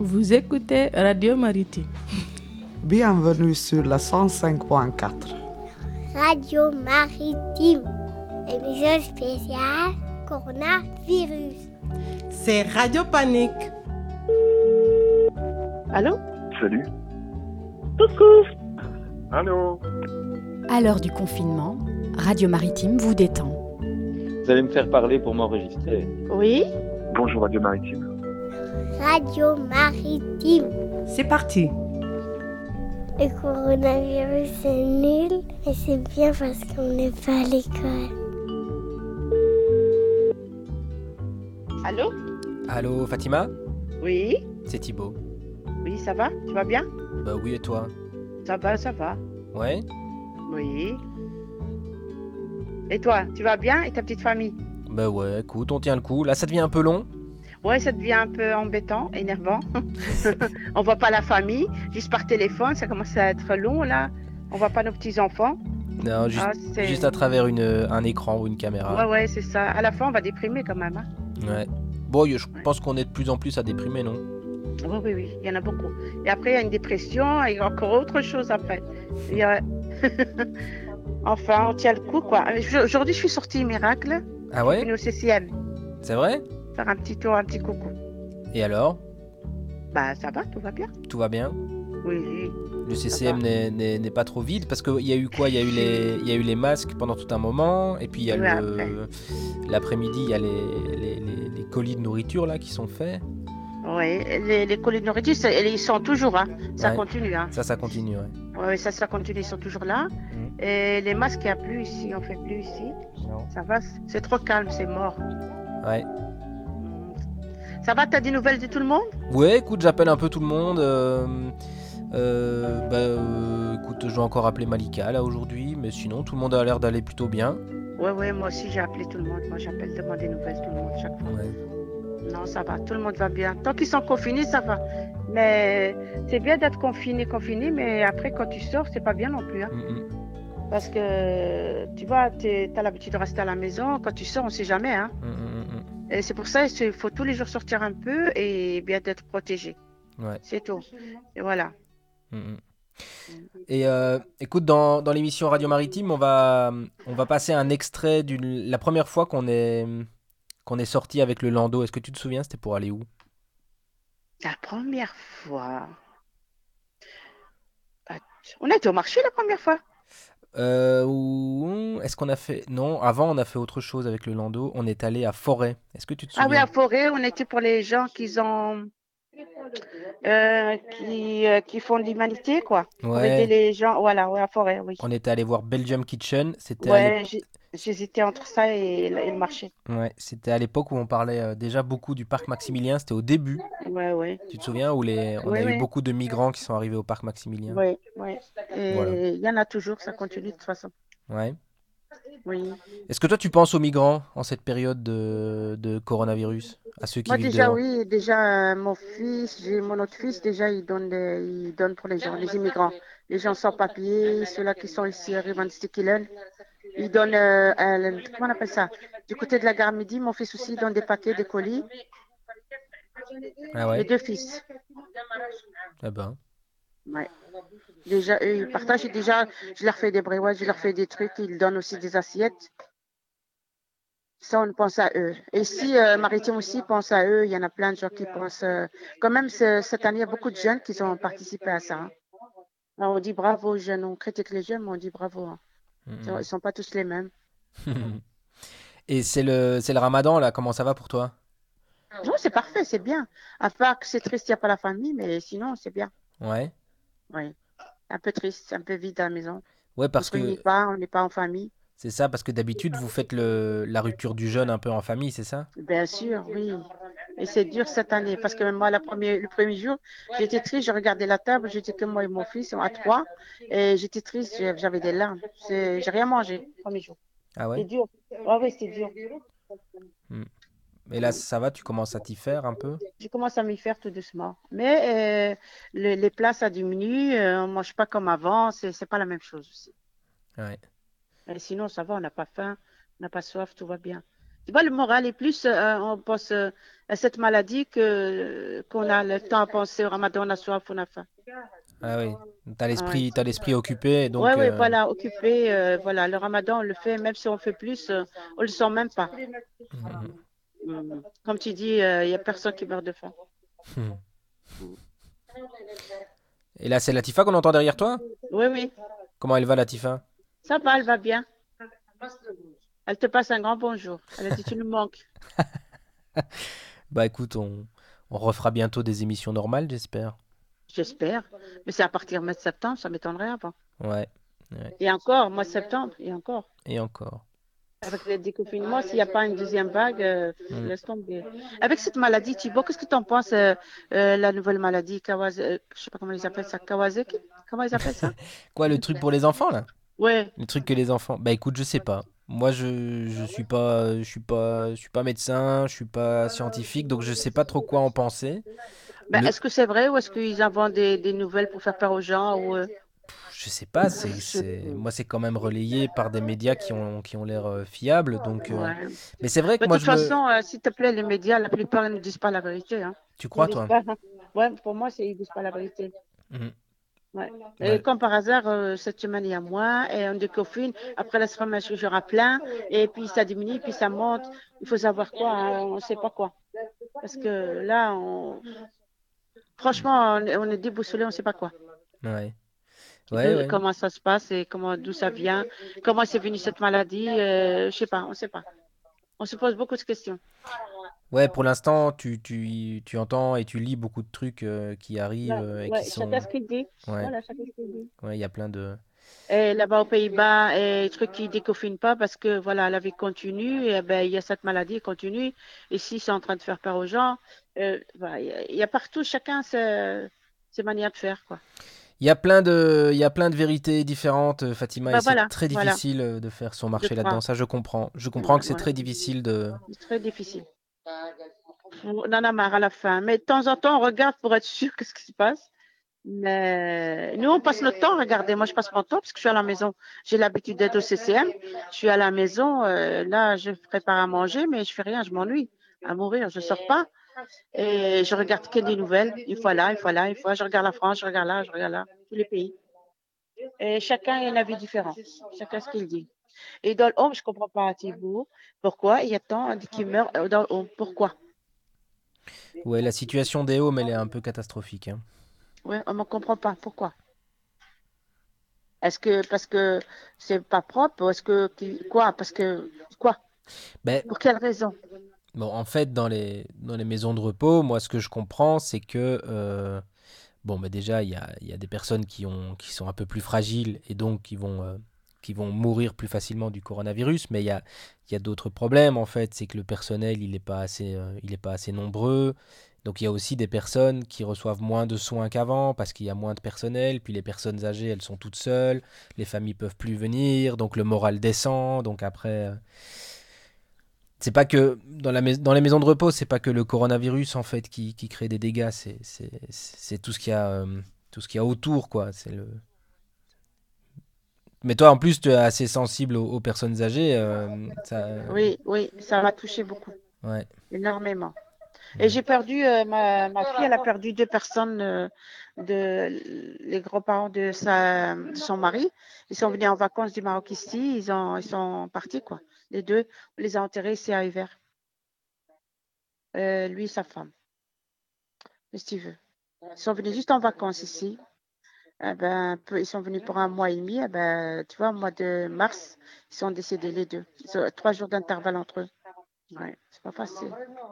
Vous écoutez Radio Maritime. Bienvenue sur la 105.4. Radio Maritime, émission spéciale coronavirus. C'est Radio Panique. Allô? Salut. Coucou. Allô. À l'heure du confinement, Radio Maritime vous détend. Vous allez me faire parler pour m'enregistrer. Oui. Bonjour Radio Maritime. Radio Maritime. C'est parti. Le coronavirus c'est nul et c'est bien parce qu'on n'est pas à l'école. Allô? Allô Fatima? Oui. C'est Thibaut. Oui, ça va? Tu vas bien? Bah oui, et toi? Ça va. Ouais? Oui. Et toi, tu vas bien et ta petite famille? Bah ouais, écoute, on tient le coup. Là, ça devient un peu long. Ouais, ça devient un peu embêtant, énervant. On voit pas la famille, juste par téléphone, ça commence à être long là. On voit pas nos petits-enfants. Non, juste à travers un écran ou une caméra. Ouais, c'est ça. À la fin, on va déprimer quand même. Hein. Ouais. Bon, je pense qu'on est de plus en plus à déprimer, non? Oui, il y en a beaucoup. Et après, il y a une dépression et encore autre chose après. Enfin, on tient le coup, quoi. Aujourd'hui, je suis sortie miracle. Ah ouais? Je suis venue au CCM. C'est vrai? Faire un petit tour, un petit coucou. Et alors? Bah, ça va, tout va bien. Tout va bien? Oui. Le CCM n'est pas trop vide parce qu'il y a eu quoi? Il y a eu les masques pendant tout un moment, et puis il y a l'après-midi, il y a les colis de nourriture là qui sont faits. Oui, les colis de nourriture, ils sont toujours, hein. Ça continue. Hein. Ça continue, ouais. Oui, ça continue, ils sont toujours là. Et les masques, il n'y a plus ici, on ne fait plus ici. Non. Ça va, c'est trop calme, c'est mort. Ouais. Ça va, t'as des nouvelles de tout le monde? Ouais, écoute, j'appelle un peu tout le monde. Écoute, je dois encore appeler Malika là aujourd'hui, mais sinon tout le monde a l'air d'aller plutôt bien. Ouais, moi aussi j'ai appelé tout le monde. Moi j'appelle demander des nouvelles de tout le monde chaque fois. Ouais. Non, ça va, tout le monde va bien. Tant qu'ils sont confinés, ça va. Mais c'est bien d'être confiné, mais après quand tu sors, c'est pas bien non plus. Hein. Parce que tu vois, t'as l'habitude de rester à la maison. Quand tu sors, on sait jamais. Hein. Et c'est pour ça qu'il faut tous les jours sortir un peu et bien d'être protégé. Ouais. C'est tout. Et voilà. Et écoute, dans l'émission Radio Maritime, on va passer un extrait la première fois qu'on est sorti avec le Lando. Est-ce que tu te souviens, c'était pour aller où? La première fois. On a été au marché la première fois. Est-ce qu'on a fait... Non, avant on a fait autre chose avec le Lando. On est allé à Forêt. Est-ce que tu te souviens? Ah oui, à Forêt, on était pour les gens qui font de l'humanité, quoi. Pour aider les gens, voilà, à Forêt, oui. On était allé voir Belgium Kitchen. J'hésitais entre ça et le marché. Ouais, c'était à l'époque où on parlait déjà beaucoup du parc Maximilien. C'était au début. Ouais. Tu te souviens où on a eu beaucoup de migrants qui sont arrivés au parc Maximilien? Oui. Et il y en a toujours, ça continue de toute façon. Ouais. Oui. Est-ce que toi tu penses aux migrants en cette période de coronavirus? À ceux qui vivent dehors? Oui, déjà mon autre fils, déjà il donne pour les gens, les immigrants, les gens sans papier, ceux-là qui sont ici, Rivan-Stikilen. Il donne, comment on appelle ça? Du côté de la gare Midi, mon fils aussi donne des paquets, des colis. Ah ouais. Les deux fils. Ah ben. Ouais. Déjà, eux, ils partagent. Déjà, je leur fais des bréouages, je leur fais des trucs. Ils donnent aussi des assiettes. Ça, on pense à eux. Et si Maritime aussi pense à eux, il y en a plein de gens qui pensent. Quand même, cette année, il y a beaucoup de jeunes qui ont participé à ça. Hein. Alors, on dit bravo aux jeunes. On critique les jeunes, mais on dit bravo. Hein. Ils ne sont pas tous les mêmes. Et c'est le Ramadan, là. Comment ça va pour toi? Non, c'est parfait, c'est bien. À part que c'est triste, il n'y a pas la famille, mais sinon, c'est bien. Ouais. Oui. Un peu triste, un peu vide à la maison. Ouais, parce on n'est pas en famille. C'est ça, parce que d'habitude, vous faites la rupture du jeûne un peu en famille, c'est ça? Bien sûr, oui. Et c'est dur cette année, parce que moi, le premier jour, j'étais triste, je regardais la table, j'étais que moi et mon fils, à 3, et j'étais triste, j'avais des larmes. J'ai rien mangé le premier jour. Ah ouais? C'est dur. Oui, c'est dur. Et là, ça va, tu commences à t'y faire un peu? Je commence à m'y faire tout doucement. Mais les plats, ça diminue, on ne mange pas comme avant, c'est pas la même chose aussi. Ouais. Et sinon, ça va, on n'a pas faim, on n'a pas soif, tout va bien. Tu vois, le moral est plus, on pense à cette maladie qu'on a le temps à penser au ramadan, on a soif, on a faim. Ah oui, Ouais. t'as l'esprit occupé, Ouais, donc ouais, voilà, occupé, voilà, le ramadan, on le fait, même si on fait plus, on le sent même pas. Mhm. Comme tu dis, il y a personne qui meurt de faim. Mhm. Et là, c'est Latifa qu'on entend derrière toi? Oui, oui, Comment elle va, Latifa? ça va, elle va bien. Elle te passe un grand bonjour. Elle a dit, tu nous manques. Bah écoute, on refera bientôt des émissions normales, j'espère. J'espère. Mais c'est à partir du mois de septembre, ça m'étonnerait avant. Ouais, ouais. Et encore, mois de septembre, et encore. Et encore. Avec le déconfinement, s'il n'y a pas une deuxième vague, Mm. laisse tomber. Avec cette maladie, Thibaut, qu'est-ce que tu en penses, la nouvelle maladie, je sais pas comment ils appellent ça, Kawasaki? Comment ils appellent ça? Quoi, le truc pour les enfants, là? Ouais. Le truc que les enfants... Bah écoute, je sais pas. Moi, je suis pas médecin, je suis pas scientifique, donc je sais pas trop quoi en penser. Ben, Le... est-ce que c'est vrai ou est-ce qu'ils inventent des nouvelles pour faire peur aux gens ou, Je sais pas, je- moi, c'est quand même relayé par des médias qui ont l'air fiables, donc... Ouais. Mais c'est vrai que Mais de moi, toute je me... façon, s'il te plaît, les médias, la plupart, ils ne disent pas la vérité. Hein. Tu Ils ne crois, disent toi? pas. Ouais, pour moi, ils ne disent pas la vérité. Mhm. Ouais. Et Ouais. comme par hasard, cette semaine, il y a moins, et on déconfine. Après la semaine, il y aura plein, et puis ça diminue, puis ça monte. Il faut savoir quoi, hein, on ne sait pas quoi. Parce que là, franchement, on est déboussolé, on ne sait pas quoi. Ouais. Ouais, ouais. Comment ça se passe et d'où ça vient, comment c'est venu cette maladie, je ne sais pas, on ne sait pas. On se pose beaucoup de questions. Ouais, pour l'instant, tu entends et tu lis beaucoup de trucs qui arrivent Là, et qui ouais, chacun sont... ce qu'il dit. Ouais, Voilà, chacun ce qu'il dit. ouais, il y a plein de... Et là-bas aux Pays-Bas, et trucs qui déconfinent pas parce que voilà, la vie continue, et ben il y a cette maladie qui continue. Ici, c'est en train de faire peur aux gens. Voilà, il y a partout chacun ses manières de faire, quoi. Il y a plein de vérités différentes, Fatima, et Ben c'est voilà, très voilà, difficile de faire son je marché là-dedans. crois. Ça, je comprends. Je comprends Ouais, que c'est ouais. très difficile de... C'est très difficile. On en a marre à la fin. Mais de temps en temps, on regarde pour être sûr qu'est-ce qui se passe. Mais nous, on passe notre temps à regarder. Moi, je passe mon temps parce que je suis à la maison. J'ai l'habitude d'être au CCM. Je suis à la maison. Là, je prépare à manger, mais je fais rien. Je m'ennuie à mourir. Je sors pas. Et je regarde que des nouvelles. Une fois là, une fois là, une fois. Je regarde la France, je regarde là, je regarde là. Tous les pays. Et chacun a un avis différent. Chacun ce qu'il dit. Et dans le home, je comprends pas, Thibaut. Pourquoi il y a tant qui meurent dans le home? Pourquoi? Ouais, la situation des Homes, elle est un peu catastrophique, hein. Ouais, on ne comprend pas. Pourquoi? Est-ce que parce que c'est pas propre ou est-ce que quoi? Parce que quoi? Ben, Pour quelle raison? bon, en fait, dans les maisons de repos, moi, ce que je comprends, c'est que... bon, bah déjà, il y a des personnes qui sont un peu plus fragiles et donc qui vont mourir plus facilement du coronavirus, mais il y a d'autres problèmes en fait, c'est que le personnel, il est pas assez nombreux. Donc il y a aussi des personnes qui reçoivent moins de soins qu'avant parce qu'il y a moins de personnel, puis les personnes âgées, elles sont toutes seules, les familles peuvent plus venir, donc le moral descend, donc après... c'est pas que dans les maisons de repos, c'est pas que le coronavirus en fait qui crée des dégâts, c'est tout ce qu'il y a autour quoi. C'est le. Mais toi en plus tu es assez sensible aux personnes âgées, ça. Oui, oui, ça m'a touché beaucoup, Ouais. énormément. Et j'ai perdu ma fille, elle a perdu deux personnes les grands-parents de son mari. Ils sont venus en vacances du Maroc ici, ils sont partis quoi. Les deux, on les a enterrés ici à Hiver. Lui et sa femme. Qu'est-ce que tu veux? Ils sont venus juste en vacances ici. Eh ben, ils sont venus pour un mois et demi. Eh ben, tu vois, au mois de mars, ils sont décédés les deux. Ils ont 3 jours d'intervalle entre eux. Ouais, c'est pas facile.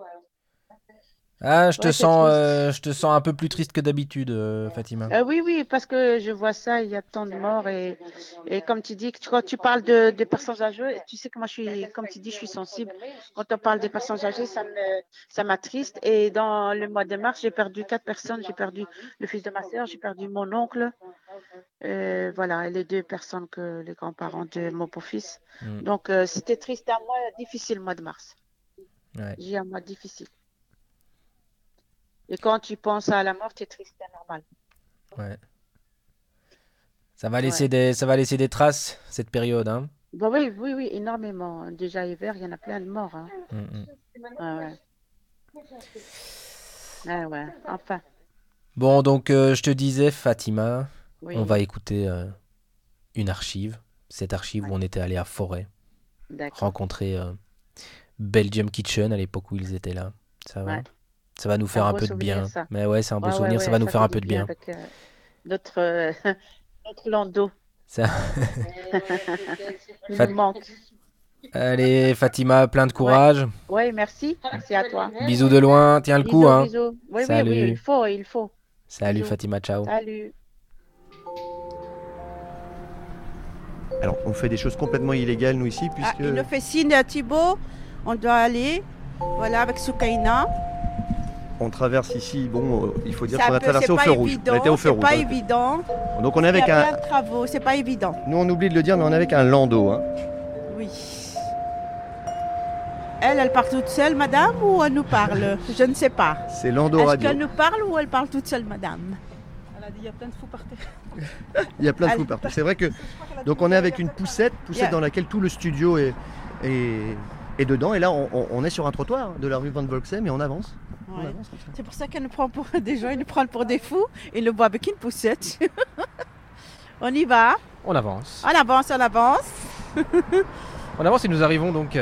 Ah, Ouais, c'est triste. je te sens un peu plus triste que d'habitude, Fatima. Oui, oui, parce que je vois ça, il y a tant de morts et comme tu dis, quand tu parles des personnes âgées, tu sais que moi je suis, comme tu dis, je suis sensible. Quand on parle des personnes âgées, ça m'attriste. Et dans le mois de mars, j'ai perdu 4 personnes. J'ai perdu le fils de ma sœur, j'ai perdu mon oncle, voilà, et les deux personnes les grands-parents de mon beau-fils. Mm. Donc c'était triste, un mois difficile, le mois de mars. Ouais. J'ai un mois difficile. Et quand tu penses à la mort, tu es triste, c'est normal. Ouais. Ouais. Ça va laisser des traces cette période, hein. Bah oui, oui, oui, énormément. Déjà hiver, il y en a plein de morts. Hein. Ah ouais. Ah ouais, enfin, Bon, donc je te disais, Fatima, on va oui, écouter une archive. Cette archive où ouais, on était allé à Forêt, d'accord. rencontrer Belgium Kitchen à l'époque où ils étaient là. Ça va? Ouais, Ça va nous c'est un faire un beau peu de souvenir, bien. ça. Mais ouais, c'est un beau Ouais, ouais, souvenir, ça ouais, va nous ça faire fait un du peu de bien bien. avec notre, notre landau. Ça... Il nous Fat- manque. Allez, Fatima, plein de Ouais, courage. ouais, merci. Merci à toi. Bisous de loin, tiens le coup, Bisous, hein. bisous. Oui, oui, oui, il Salut. faut, il faut. Salut Bisous. Fatima, ciao. Salut. Alors, on fait des choses complètement illégales, nous, ici, puisque... Il nous fait signe à Thibaut, on doit aller, voilà, avec Soukaina. On traverse ici, bon, il faut dire C'est qu'on un a peu- traversé c'est au pas feu rouge. évident, On était au feu c'est rouge. pas on était- évident. Donc on est Il y avec a plein un... de travaux, c'est pas évident. Nous, on oublie de le dire, mais on est avec un landau. Hein. Oui. Elle part toute seule, madame, ou elle nous parle? Je ne sais pas. C'est Landau Est-ce Radio. qu'elle nous parle ou elle parle toute seule, madame? Elle a dit, il y a plein de fous par terre. Il y a plein de Elle- fous partout. C'est vrai que... Donc on est avec une poussette Yeah. dans laquelle tout le studio est dedans. Et là, on est sur un trottoir de la rue Van Volksem et on avance. On Ouais. avance comme ça. C'est pour ça qu'elle nous prend pour des gens, ils nous prennent pour des fous. Ils le voient avec une poussette. On y va. On avance. On avance, on avance. On avance et nous arrivons donc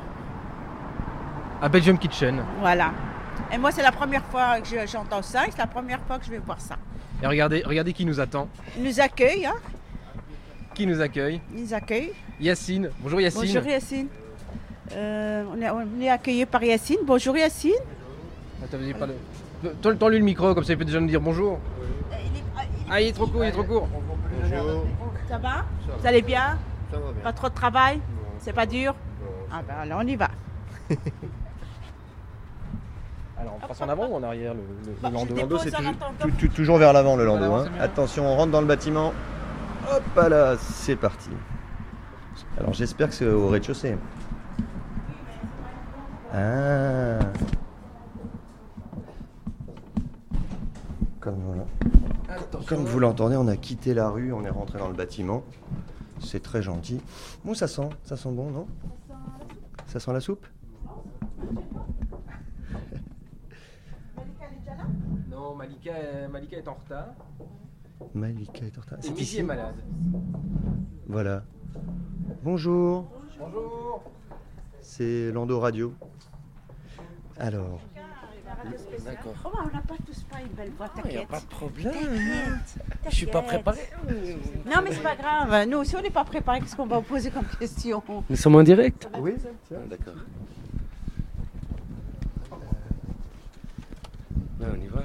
à Belgium Kitchen. Voilà. Et moi, c'est la première fois que j'entends ça. Et c'est la première fois que je vais voir ça. Et regardez qui nous attend, Ils nous accueillent, hein. qui nous accueille. Ils nous accueillent. Yacine. Bonjour Yacine. Bonjour Yacine. On est accueillis par Yacine. Bonjour Yacine. Attends, vas-y, parle. Tends-lui le micro, comme ça il peut déjà nous dire bonjour. Ah, il est trop court, il est trop court. Ça va? Vous allez bien? Pas trop de travail? C'est pas dur? Ah ben alors on y va. Alors, on passe en avant ou en arrière le landau? je dépose, C'est on entend toujours vers l'avant, le landau. l'avant, Hein. c'est mieux. Attention, on rentre dans le bâtiment. Hop là, c'est parti. Alors j'espère que c'est au rez-de-chaussée. Ah. Comme vous l'entendez, on a quitté la rue, on est rentré dans le bâtiment. C'est très gentil. Bon, ça sent bon, non? Ça sent la soupe? Non, Malika est en retard. Malika est en retard. Et C'est Midi ici? est malade. Voilà. Bonjour. Bonjour. C'est Landau Radio. Alors, D'accord. Oh, on n'a pas tous pas une belle voix, Il n'y a t'inquiète. pas de problème. T'inquiète. Je suis pas préparé. Non, mais c'est pas grave. Nous aussi, on n'est pas préparés. Qu'est-ce qu'on va vous poser comme question? Nous sommes en direct. oui, D'accord. Là, on y va.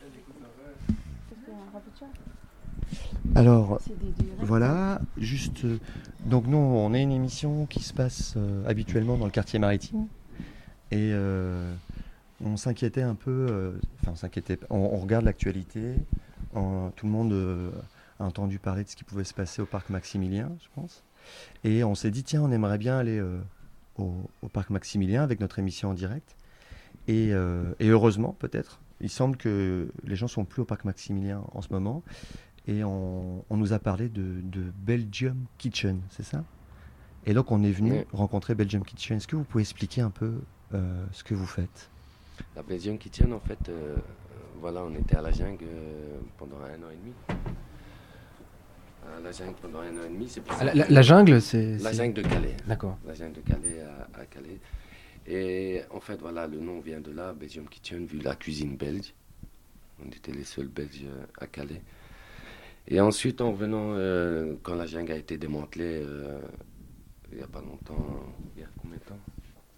alors voilà, juste. Donc nous, on est une émission qui se passe habituellement dans le quartier maritime et on s'inquiétait un peu. Enfin, on regarde l'actualité. Tout le monde a entendu parler de ce qui pouvait se passer au parc Maximilien, je pense. Et on s'est dit tiens, on aimerait bien aller au parc Maximilien avec notre émission en direct. Et heureusement, peut-être, il semble que les gens sont plus au parc Maximilien en ce moment. Et on nous a parlé de Belgium Kitchen, c'est ça? Et donc on est venu Oui. rencontrer Belgium Kitchen. Est-ce que vous pouvez expliquer un peu ce que vous faites? La Belgium Kitchen, en fait, voilà, on était à la jungle pendant 1 an et demi. À la jungle pendant 1 an et demi, c'est pour ça que- La jungle, c'est. La jungle de Calais. D'accord. La jungle de Calais à Calais. Et en fait, voilà, le nom vient de là, Belgium Kitchen, vu la cuisine belge. On était les seuls Belges à Calais. Et ensuite, en venant, quand la jungle a été démantelée, il n'y a pas longtemps, il y a combien de temps?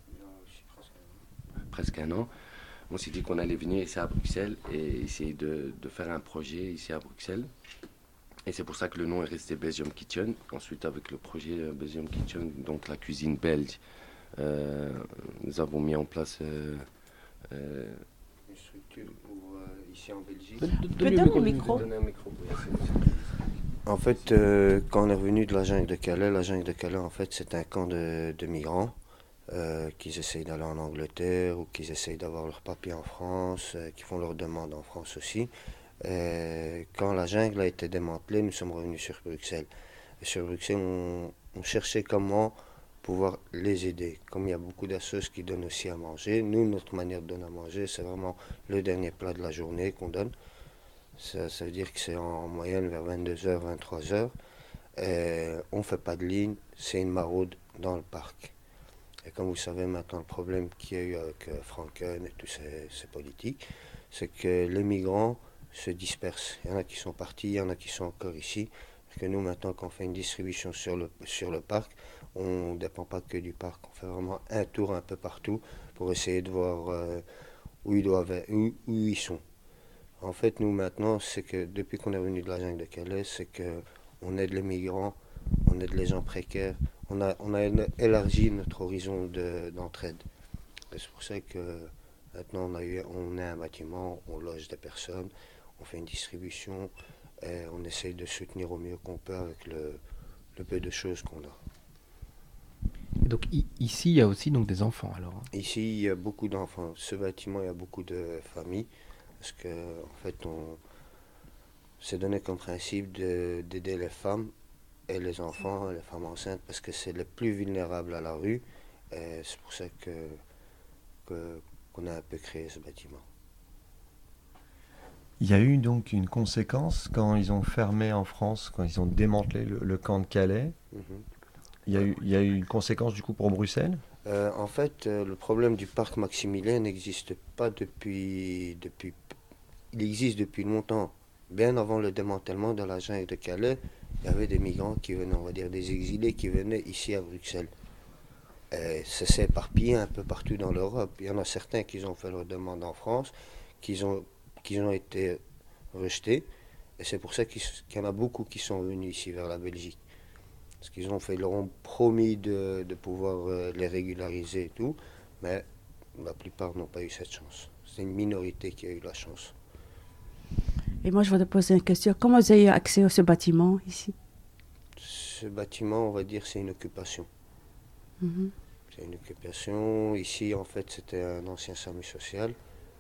Presque 1 an. On s'est dit qu'on allait venir ici à Bruxelles et essayer de faire un projet ici à Bruxelles. Et c'est pour ça que le nom est resté Belgium Kitchen. Ensuite, avec le projet Belgium Kitchen, donc la cuisine belge, nous avons mis en place une structure ici en Belgique. Donne le micro. Donner un micro pour Yacine. En fait, quand on est revenu de la jungle de Calais, en fait, c'est un camp de migrants qui essayent d'aller en Angleterre ou qui essayent d'avoir leurs papiers en France, qui font leurs demandes en France aussi. Quand la jungle a été démantelée, nous sommes revenus sur Bruxelles. Et sur Bruxelles, on cherchait comment pouvoir les aider. Comme il y a beaucoup d'associations qui donnent aussi à manger, nous, notre manière de donner à manger, c'est vraiment le dernier plat de la journée qu'on donne. Ça veut dire que c'est en moyenne vers 22h, 23h. On ne fait pas de ligne, c'est une maraude dans le parc. Et comme vous savez maintenant, le problème qu'il y a eu avec Franken et tous ces politiques, c'est que les migrants se dispersent. Il y en a qui sont partis, il y en a qui sont encore ici. Parce que nous, maintenant, quand on fait une distribution sur le parc, on ne dépend pas que du parc. On fait vraiment un tour un peu partout pour essayer de voir où ils sont. En fait, nous, maintenant, c'est que depuis qu'on est revenu de la jungle de Calais, c'est qu'on aide les migrants, on aide les gens précaires. On a élargi notre horizon d'entraide. Et c'est pour ça que maintenant, on a un bâtiment, on loge des personnes, on fait une distribution. Et on essaye de soutenir au mieux qu'on peut avec le peu de choses qu'on a. Et donc ici, il y a aussi donc des enfants alors. Ici, il y a beaucoup d'enfants. Ce bâtiment, il y a beaucoup de familles. Parce que, en fait, on s'est donné comme principe d'aider les femmes et les enfants, les femmes enceintes, parce que c'est les plus vulnérables à la rue. Et c'est pour ça qu'on a un peu créé ce bâtiment. Il y a eu donc une conséquence quand ils ont fermé en France, quand ils ont démantelé le camp de Calais. Il y a eu une conséquence du coup pour Bruxelles. En fait, le problème du parc Maximilien n'existe pas depuis. Il existe depuis longtemps. Bien avant le démantèlement de la jungle de Calais, il y avait des migrants qui venaient, on va dire des exilés qui venaient ici à Bruxelles. Et ça s'est éparpillé un peu partout dans l'Europe. Il y en a certains qui ont fait leur demande en France, qui ont été rejetés. Et c'est pour ça qu'il y en a beaucoup qui sont venus ici vers la Belgique. Parce qu'ils leur ont promis de pouvoir les régulariser et tout. Mais la plupart n'ont pas eu cette chance. C'est une minorité qui a eu la chance. Et moi, je voudrais poser une question. Comment vous avez eu accès à ce bâtiment ici? Ce bâtiment, on va dire, c'est une occupation. C'est une occupation. Ici, en fait, c'était un ancien SAMU social.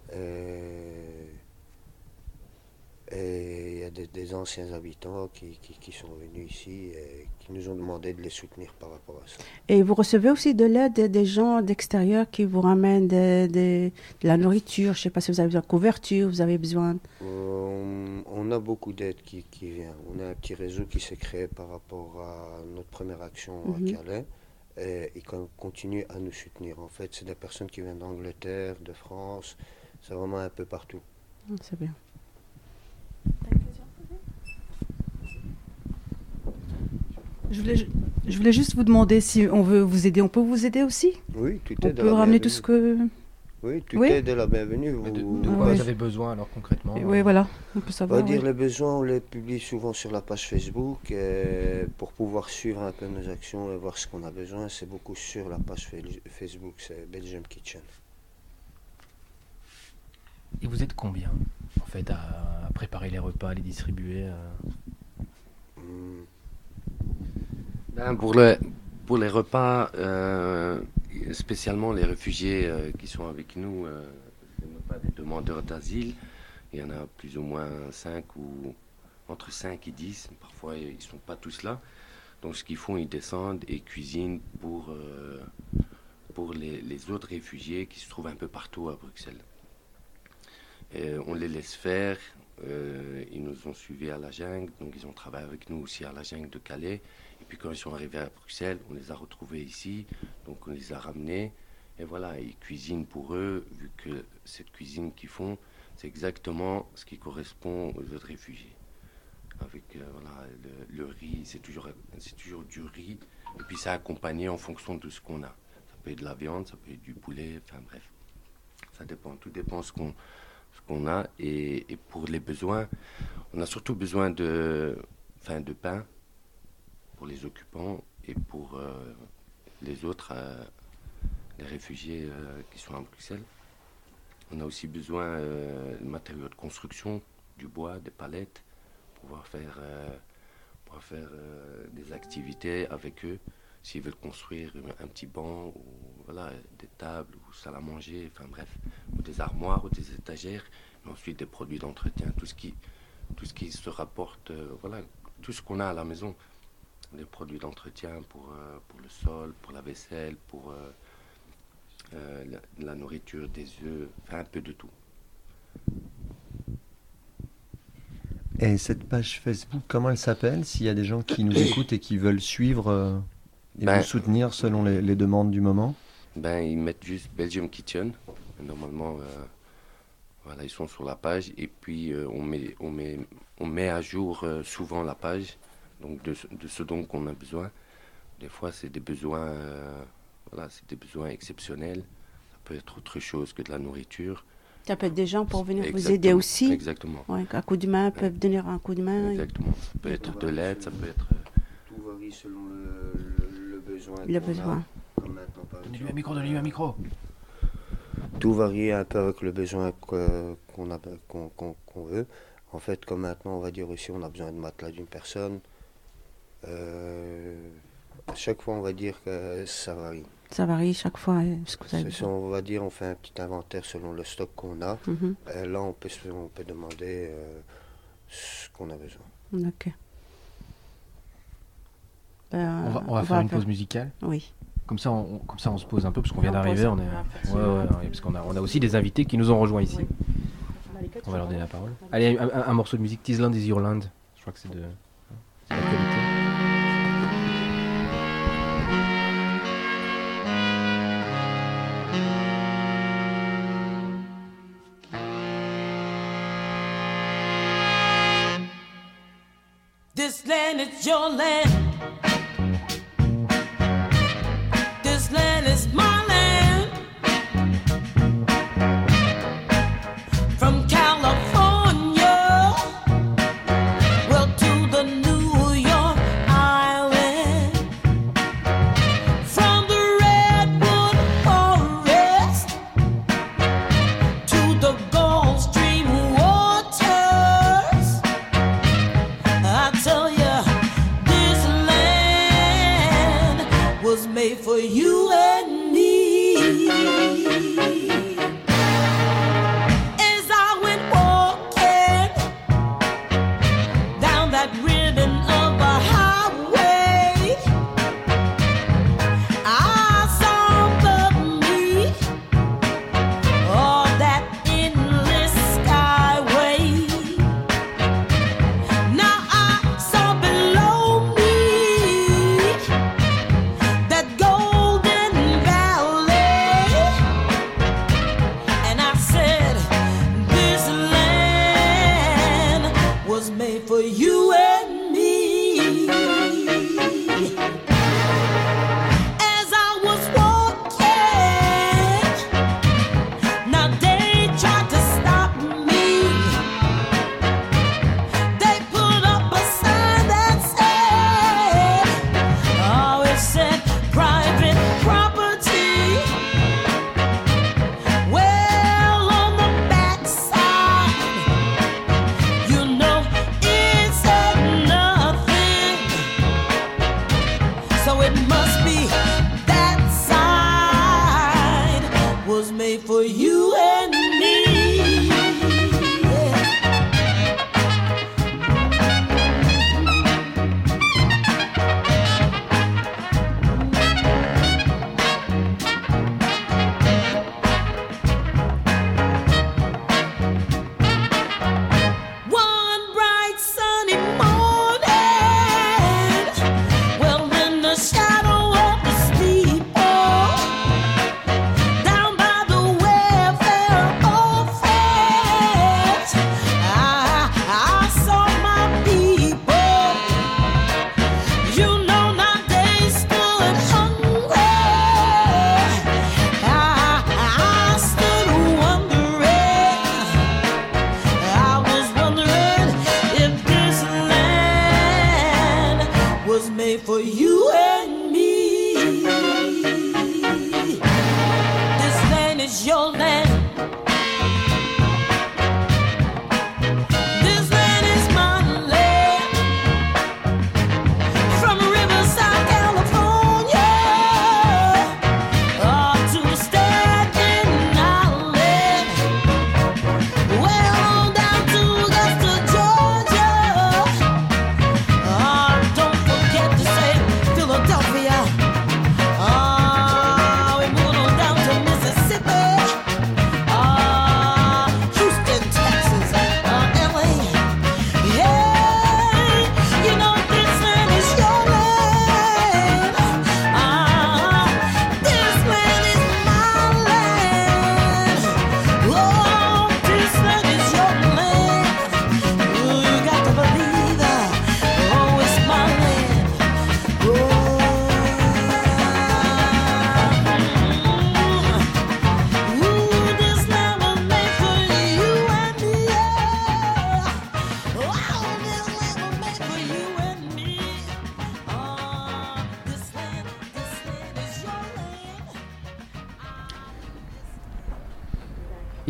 Et il y a des anciens habitants qui sont venus ici et qui nous ont demandé de les soutenir par rapport à ça. Et vous recevez aussi de l'aide des gens d'extérieur qui vous ramènent de la nourriture? Je ne sais pas si vous avez besoin de couverture, vous avez besoin... On a beaucoup d'aide qui vient. On a un petit réseau qui s'est créé par rapport à notre première action à Calais. Et qu'on continue à nous soutenir. En fait, c'est des personnes qui viennent d'Angleterre, de France, c'est vraiment un peu partout. C'est bien. Je voulais juste vous demander si on veut vous aider. On peut vous aider aussi? Oui, tout on est de peut la ramener bienvenue. tout ce que... Oui, tout est de la bienvenue. De quoi vous avez besoin alors concrètement? Oui, voilà, on peut savoir. On va dire les besoins, on les publie souvent sur la page Facebook. Et pour pouvoir suivre un peu nos actions et voir ce qu'on a besoin, c'est beaucoup sur la page Facebook, c'est Belgium Kitchen. Et vous êtes combien en fait à préparer les repas, à les distribuer Ben, pour les repas, spécialement les réfugiés qui sont avec nous, pas des demandeurs d'asile, il y en a plus ou moins 5 ou entre 5 et 10, parfois ils ne sont pas tous là. Donc ce qu'ils font, ils descendent et cuisinent pour les autres réfugiés qui se trouvent un peu partout à Bruxelles. Et on les laisse faire, ils nous ont suivis à la jungle, donc ils ont travaillé avec nous aussi à la jungle de Calais. Et puis quand ils sont arrivés à Bruxelles, on les a retrouvés ici, donc on les a ramenés. Et voilà, ils cuisinent pour eux, vu que cette cuisine qu'ils font, c'est exactement ce qui correspond aux autres réfugiés. Avec voilà, le riz, c'est toujours du riz, et puis c'est accompagné en fonction de ce qu'on a. Ça peut être de la viande, ça peut être du poulet, enfin bref, ça dépend, tout dépend ce qu'on a. Et pour les besoins, on a surtout besoin de pain pour les occupants et pour les autres, les réfugiés qui sont à Bruxelles. On a aussi besoin de matériaux de construction, du bois, des palettes, pour pouvoir faire des activités avec eux, s'ils veulent construire un petit banc, ou voilà, des tables, ou salle à manger, enfin bref, ou des armoires, ou des étagères, et ensuite des produits d'entretien, tout ce qui se rapporte, voilà, tout ce qu'on a à la maison. des produits d'entretien pour le sol, pour la vaisselle, pour la nourriture, des œufs, enfin un peu de tout. Et cette page Facebook, comment elle s'appelle, s'il y a des gens qui nous écoutent et qui veulent suivre et vous soutenir selon les demandes du moment? Ils mettent juste Belgium Kitchen. Normalement, voilà, ils sont sur la page. Et puis, on met à jour souvent la page, donc de ce dont on a besoin. Des fois, c'est des besoins, c'est des besoins exceptionnels. Ça peut être autre chose que de la nourriture. Ça peut être des gens pour venir vous aider aussi. Exactement. Ouais, un coup de main, peuvent donner un coup de main. Exactement. Ça peut être de l'aide, ça peut être... Tout varie selon le besoin. Le besoin. Donne-lui un micro, donne-lui un micro. Tout varie un peu avec le besoin qu'on veut. En fait, comme maintenant, on va dire aussi, on a besoin de matelas d'une personne. À chaque fois, on va dire que ça varie. Ça varie chaque fois. Ce que vous avez besoin. On va dire, on fait un petit inventaire selon le stock qu'on a. Là, on peut demander ce qu'on a besoin. Ok. On va faire une pause musicale. Oui. Comme ça, on se pose un peu parce qu'on vient d'arriver. Parce qu'on a aussi des invités qui nous ont rejoints ici. On va leur donner la parole. Allez, un morceau de musique. Tisland is your land. Je crois que c'est de la qualité. This land is your land. This land is my land. From California, well, to the New York Island. From the Redwood Forest to the Gulf Stream waters. I tell you, this land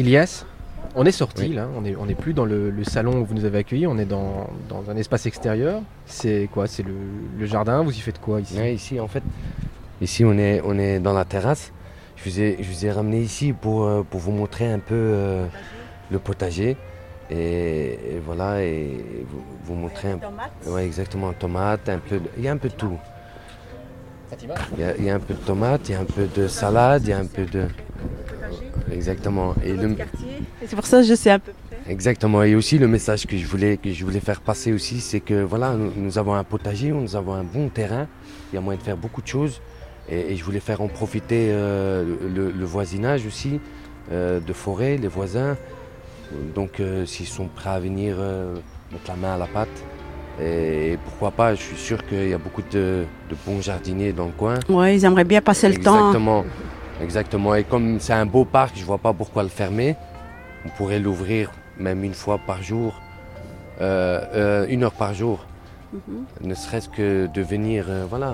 Ilias, on est sorti Oui. là, on est plus dans le salon où vous nous avez accueillis, on est dans un espace extérieur. C'est quoi? C'est le jardin, vous y faites quoi ici? Ouais, ici, en fait, ici on est dans la terrasse. Je vous ai ramené ici pour vous montrer un peu le potager. Et voilà, et vous montrer un peu. Ouais, exactement, tomates, il y a un peu de tout. Il y a un peu de tomates, il y a un peu de salade, il y a un peu de. Exactement. Et C'est pour ça que je sais un peu. Exactement. Et aussi le message que je voulais faire passer aussi, c'est que voilà, nous avons un potager, nous avons un bon terrain, il y a moyen de faire beaucoup de choses. Et je voulais faire en profiter le voisinage aussi, de forêt, les voisins. Donc s'ils sont prêts à venir mettre la main à la pâte, et pourquoi pas, je suis sûr qu'il y a beaucoup de bons jardiniers dans le coin. Oui, ils aimeraient bien passer le temps. Exactement. Et comme c'est un beau parc, je ne vois pas pourquoi le fermer. On pourrait l'ouvrir même une fois par jour, 1 heure par jour. Ne serait-ce que de venir,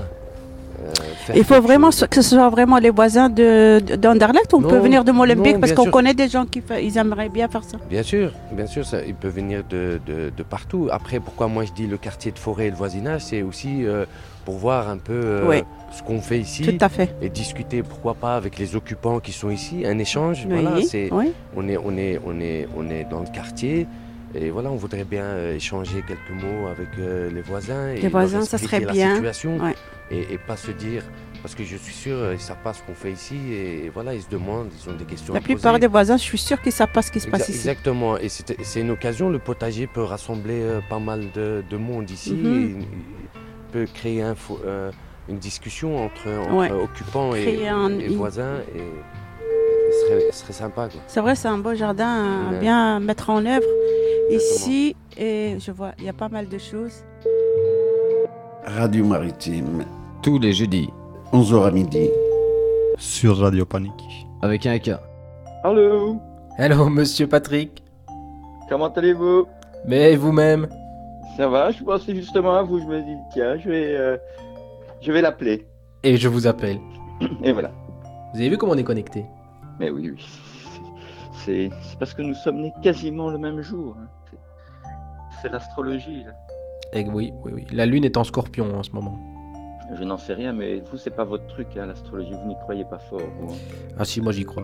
faire Il faut quelque vraiment chose. que ce soit vraiment les voisins d'Anderlecht ou on Non, peut venir de Molenbeek non, parce bien qu'on sûr. connaît des gens ils aimeraient bien faire ça. Bien sûr, il peut venir de partout. Après, pourquoi moi je dis le quartier de forêt et le voisinage, c'est aussi pour voir un peu Oui. ce qu'on fait ici. Tout à fait. Et discuter, pourquoi pas, avec les occupants qui sont ici, un échange. Oui, Voilà, oui. on est dans le quartier. Et voilà, on voudrait bien échanger quelques mots avec les voisins. Et Les voisins, leur ça expliquer serait la bien. situation. Ouais. Et pas se dire, parce que je suis sûr, ils ne savent pas ce qu'on fait ici. Et voilà, ils se demandent, ils ont des questions La à poser. plupart des voisins, je suis sûre qu'ils ne savent pas ce qui se passe ici. Exactement, et c'est une occasion, le potager peut rassembler pas mal de monde ici, Mhm. et il peut créer une discussion entre Ouais. occupants Créer et voisins, et ce serait sympa, quoi. C'est vrai, c'est un beau jardin à Ouais. bien mettre en œuvre. Ici, et je vois, il y a pas mal de choses. Radio Maritime, tous les jeudis, 11h à midi. Sur Radio Panique. avec un K. Allô, Hello, monsieur Patrick. comment allez-vous? Mais vous-même? Ça va, je pensais justement à vous, je me dis, tiens, je vais l'appeler. Et je vous appelle. Et voilà. Vous avez vu comment on est connecté? Mais oui, oui. C'est parce que nous sommes nés quasiment le même jour. Hein. C'est l'astrologie, là. Eh oui. La lune est en scorpion en ce moment. Je n'en sais rien, mais vous, c'est pas votre truc, hein, l'astrologie. Vous n'y croyez pas fort, vous, hein. Ah si, moi j'y crois.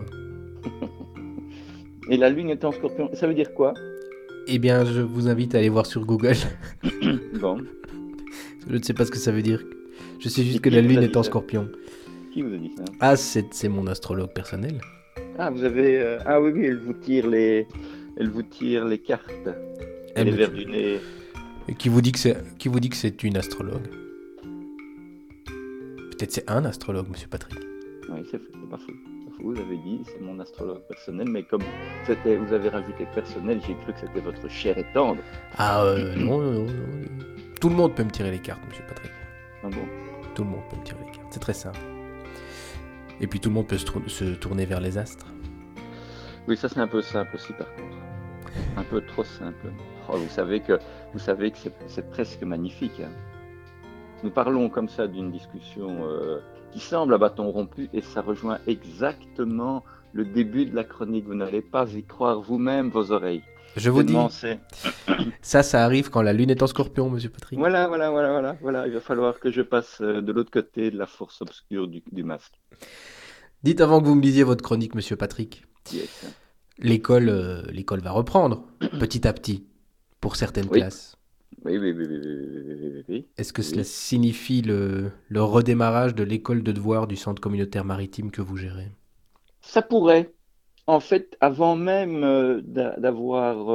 Et la lune est en scorpion. Ça veut dire quoi? Eh bien, je vous invite à aller voir sur Google. Bon. Je ne sais pas ce que ça veut dire. Je sais juste Et que qui la vous a lune dit est en ça? scorpion. Qui vous a dit ça? Ah, c'est mon astrologue personnel. Ah, vous avez... Ah oui, elle vous tire les cartes. Elle les me verres tire. du nez. Et qui vous dit que c'est une astrologue? Peut-être c'est un astrologue, monsieur Patrick. Oui, c'est pas faux. Vous avez dit, c'est mon astrologue personnel, mais comme vous avez rajouté personnel, j'ai cru que c'était votre cher et tendre. Ah non. Tout le monde peut me tirer les cartes, monsieur Patrick. Ah bon? Tout le monde peut me tirer les cartes. C'est très simple. Et puis tout le monde peut se tourner vers les astres. Oui, ça c'est un peu simple aussi par contre. Un peu trop simple. Oh, vous savez que c'est presque magnifique, hein. Nous parlons comme ça d'une discussion qui semble à bâton rompu et ça rejoint exactement le début de la chronique. Vous n'allez pas y croire vous-même vos oreilles. Je vous dis, Tellement c'est- ça arrive quand la lune est en scorpion, monsieur Patrick. Voilà. Il va falloir que je passe de l'autre côté de la force obscure du masque. Dites avant que vous me lisiez votre chronique, monsieur Patrick. Yes. L'école va reprendre, petit à petit, pour certaines Oui. classes. Oui. Est-ce que cela signifie le redémarrage de l'école de devoirs du centre communautaire maritime que vous gérez? Ça pourrait. En fait, avant même d'avoir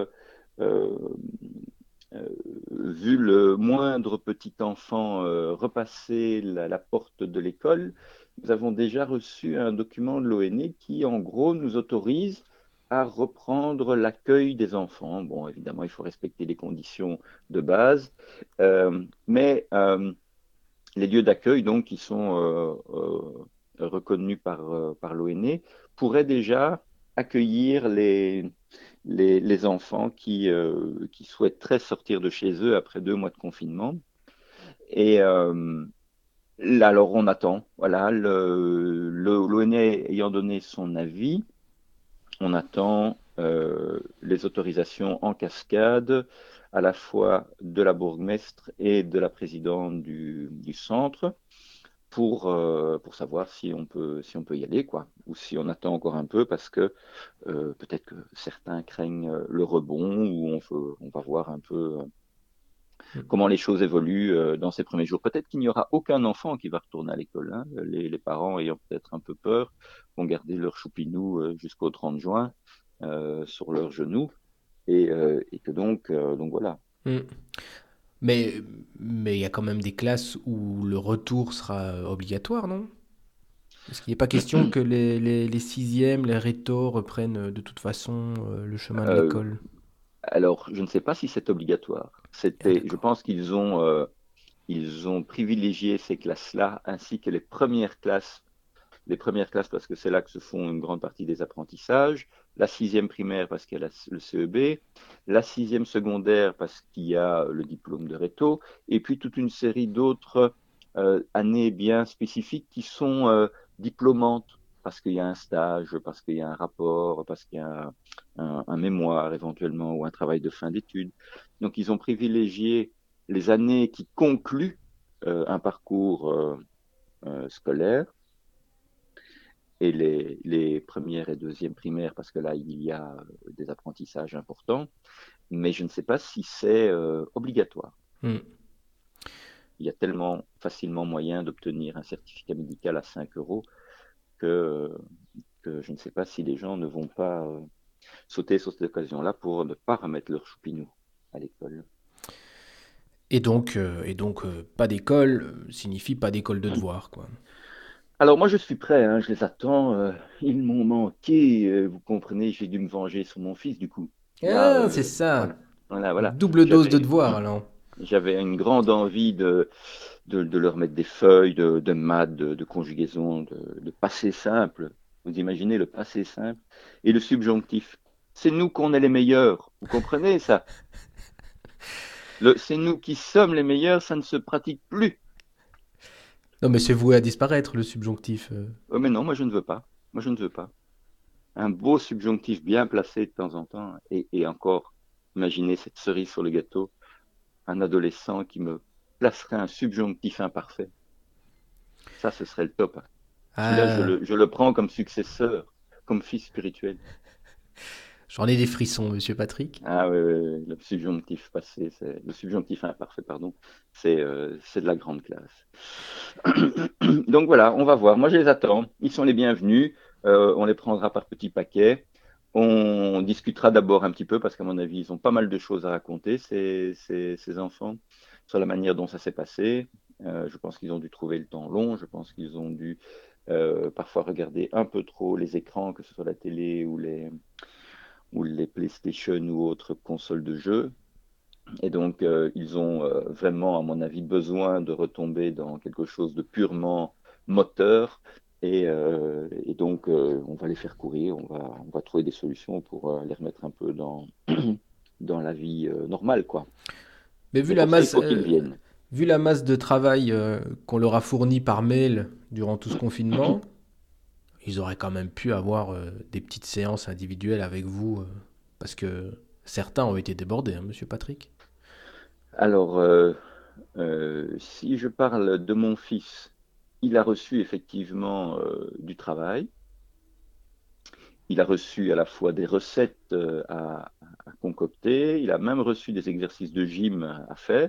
vu le moindre petit enfant repasser la porte de l'école, nous avons déjà reçu un document de l'ONE qui, en gros, nous autorise à reprendre l'accueil des enfants. Bon, évidemment, il faut respecter les conditions de base, mais les lieux d'accueil, donc, qui sont reconnus par l'ONE, pourraient déjà accueillir les enfants qui souhaiteraient sortir de chez eux après 2 mois de confinement. Et là, alors on attend. Voilà, l'ONE ayant donné son avis, on attend les autorisations en cascade à la fois de la bourgmestre et de la présidente du centre pour savoir si on peut y aller, quoi, ou si on attend encore un peu parce que peut-être que certains craignent le rebond ou on va voir un peu comment les choses évoluent dans ces premiers jours. Peut-être qu'il n'y aura aucun enfant qui va retourner à l'école, hein. Les parents ayant peut-être un peu peur vont garder leur choupinou jusqu'au 30 juin sur leurs genoux et que donc voilà. Mais il y a quand même des classes où le retour sera obligatoire, non? Est-ce qu'il n'est pas question que les sixièmes, les rétos reprennent de toute façon le chemin de l'école? Alors, je ne sais pas si c'est obligatoire. Je pense qu'ils ont privilégié ces classes-là ainsi que les premières classes parce que c'est là que se font une grande partie des apprentissages, la 6e primaire parce qu'il y a le CEB, la 6e secondaire parce qu'il y a le diplôme de réto, et puis toute une série d'autres années bien spécifiques qui sont diplômantes, parce qu'il y a un stage, parce qu'il y a un rapport, parce qu'il y a un mémoire éventuellement, ou un travail de fin d'études. Donc ils ont privilégié les années qui concluent un parcours scolaire, et les premières et deuxièmes primaires, parce que là, il y a des apprentissages importants, mais je ne sais pas si c'est obligatoire. Il y a tellement facilement moyen d'obtenir un certificat médical à 5 € que je ne sais pas si les gens ne vont pas sauter sur cette occasion-là pour ne pas remettre leur choupinou à l'école. Et donc pas d'école signifie pas d'école de devoir, quoi. Alors moi je suis prêt, hein, je les attends, ils m'ont manqué, vous comprenez, j'ai dû me venger sur mon fils du coup. Là, c'est ça, voilà. Double dose de devoir alors. J'avais une grande envie de leur mettre des feuilles de maths, de conjugaison, de passé simple. Vous imaginez le passé simple et le subjonctif. C'est nous qu'on est les meilleurs, vous comprenez ça? C'est nous qui sommes les meilleurs, ça ne se pratique plus. Non, mais c'est voué à disparaître, le subjonctif. Oh, mais non, moi je ne veux pas. Un beau subjonctif bien placé de temps en temps. Et encore, imaginez cette cerise sur le gâteau, un adolescent qui me placerait un subjonctif imparfait. Ça, ce serait le top. Celui-là, je le prends comme successeur, comme fils spirituel. J'en ai des frissons, monsieur Patrick. Ah oui, le subjonctif passé, le subjonctif imparfait, pardon, c'est de la grande classe. Donc voilà, on va voir. Moi, je les attends. Ils sont les bienvenus. On les prendra par petits paquets. On discutera d'abord un petit peu, parce qu'à mon avis, ils ont pas mal de choses à raconter, ces enfants, sur la manière dont ça s'est passé. Je pense qu'ils ont dû trouver le temps long. Je pense qu'ils ont dû parfois regarder un peu trop les écrans, que ce soit la télé ou les PlayStation ou autres consoles de jeux. Et donc, ils ont vraiment, à mon avis, besoin de retomber dans quelque chose de purement moteur. Et donc, on va les faire courir, on va trouver des solutions pour les remettre un peu dans la vie normale, quoi. Mais vu la masse de travail qu'on leur a fourni par mail durant tout ce confinement, ils auraient quand même pu avoir des petites séances individuelles avec vous, parce que certains ont été débordés, hein, monsieur Patrick. Alors, si je parle de mon fils, il a reçu effectivement du travail. Il a reçu à la fois des recettes à concocter. Il a même reçu des exercices de gym à faire.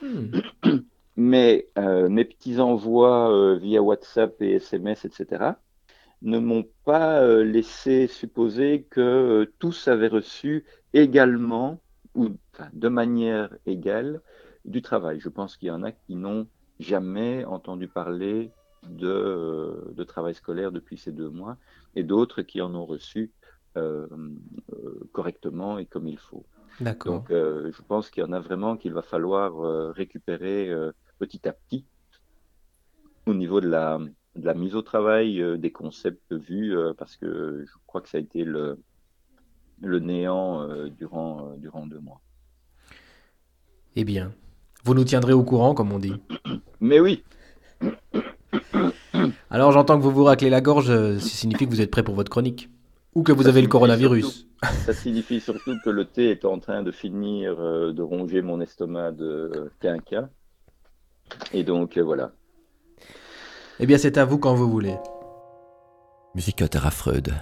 Mais mes petits envois via WhatsApp et SMS, etc., ne m'ont pas laissé supposer que tous avaient reçu également, ou de manière égale, du travail. Je pense qu'il y en a qui n'ont jamais entendu parler de travail scolaire depuis ces 2 mois, et d'autres qui en ont reçu correctement et comme il faut. D'accord. Donc je pense qu'il y en a vraiment qu'il va falloir récupérer petit à petit au niveau de la mise au travail des concepts vus, parce que je crois que ça a été le néant durant 2 mois. Eh bien, vous nous tiendrez au courant, comme on dit. Mais oui. Alors, j'entends que vous vous raclez la gorge, ça signifie que vous êtes prêt pour votre chronique. Ou que vous avez le coronavirus. Ça signifie surtout que le thé est en train de finir de ronger mon estomac de quinca. Et donc, voilà. Eh bien, c'est à vous quand vous voulez. Musicothera Freud.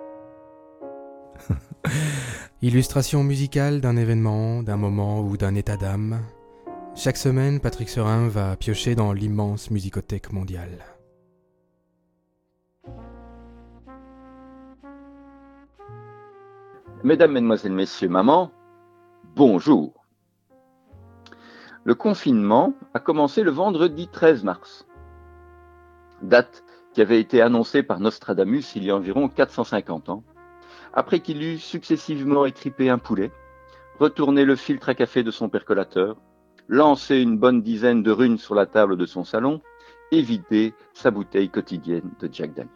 Illustration musicale d'un événement, d'un moment ou d'un état d'âme. Chaque semaine, Patrick Serin va piocher dans l'immense musicothèque mondiale. Mesdames, Mesdemoiselles, Messieurs, Maman, bonjour. Le confinement a commencé le vendredi 13 mars, date qui avait été annoncée par Nostradamus il y a environ 450 ans, après qu'il eut successivement étripé un poulet, retourné le filtre à café de son percolateur, lancé une bonne dizaine de runes sur la table de son salon et vidé sa bouteille quotidienne de Jack Daniels.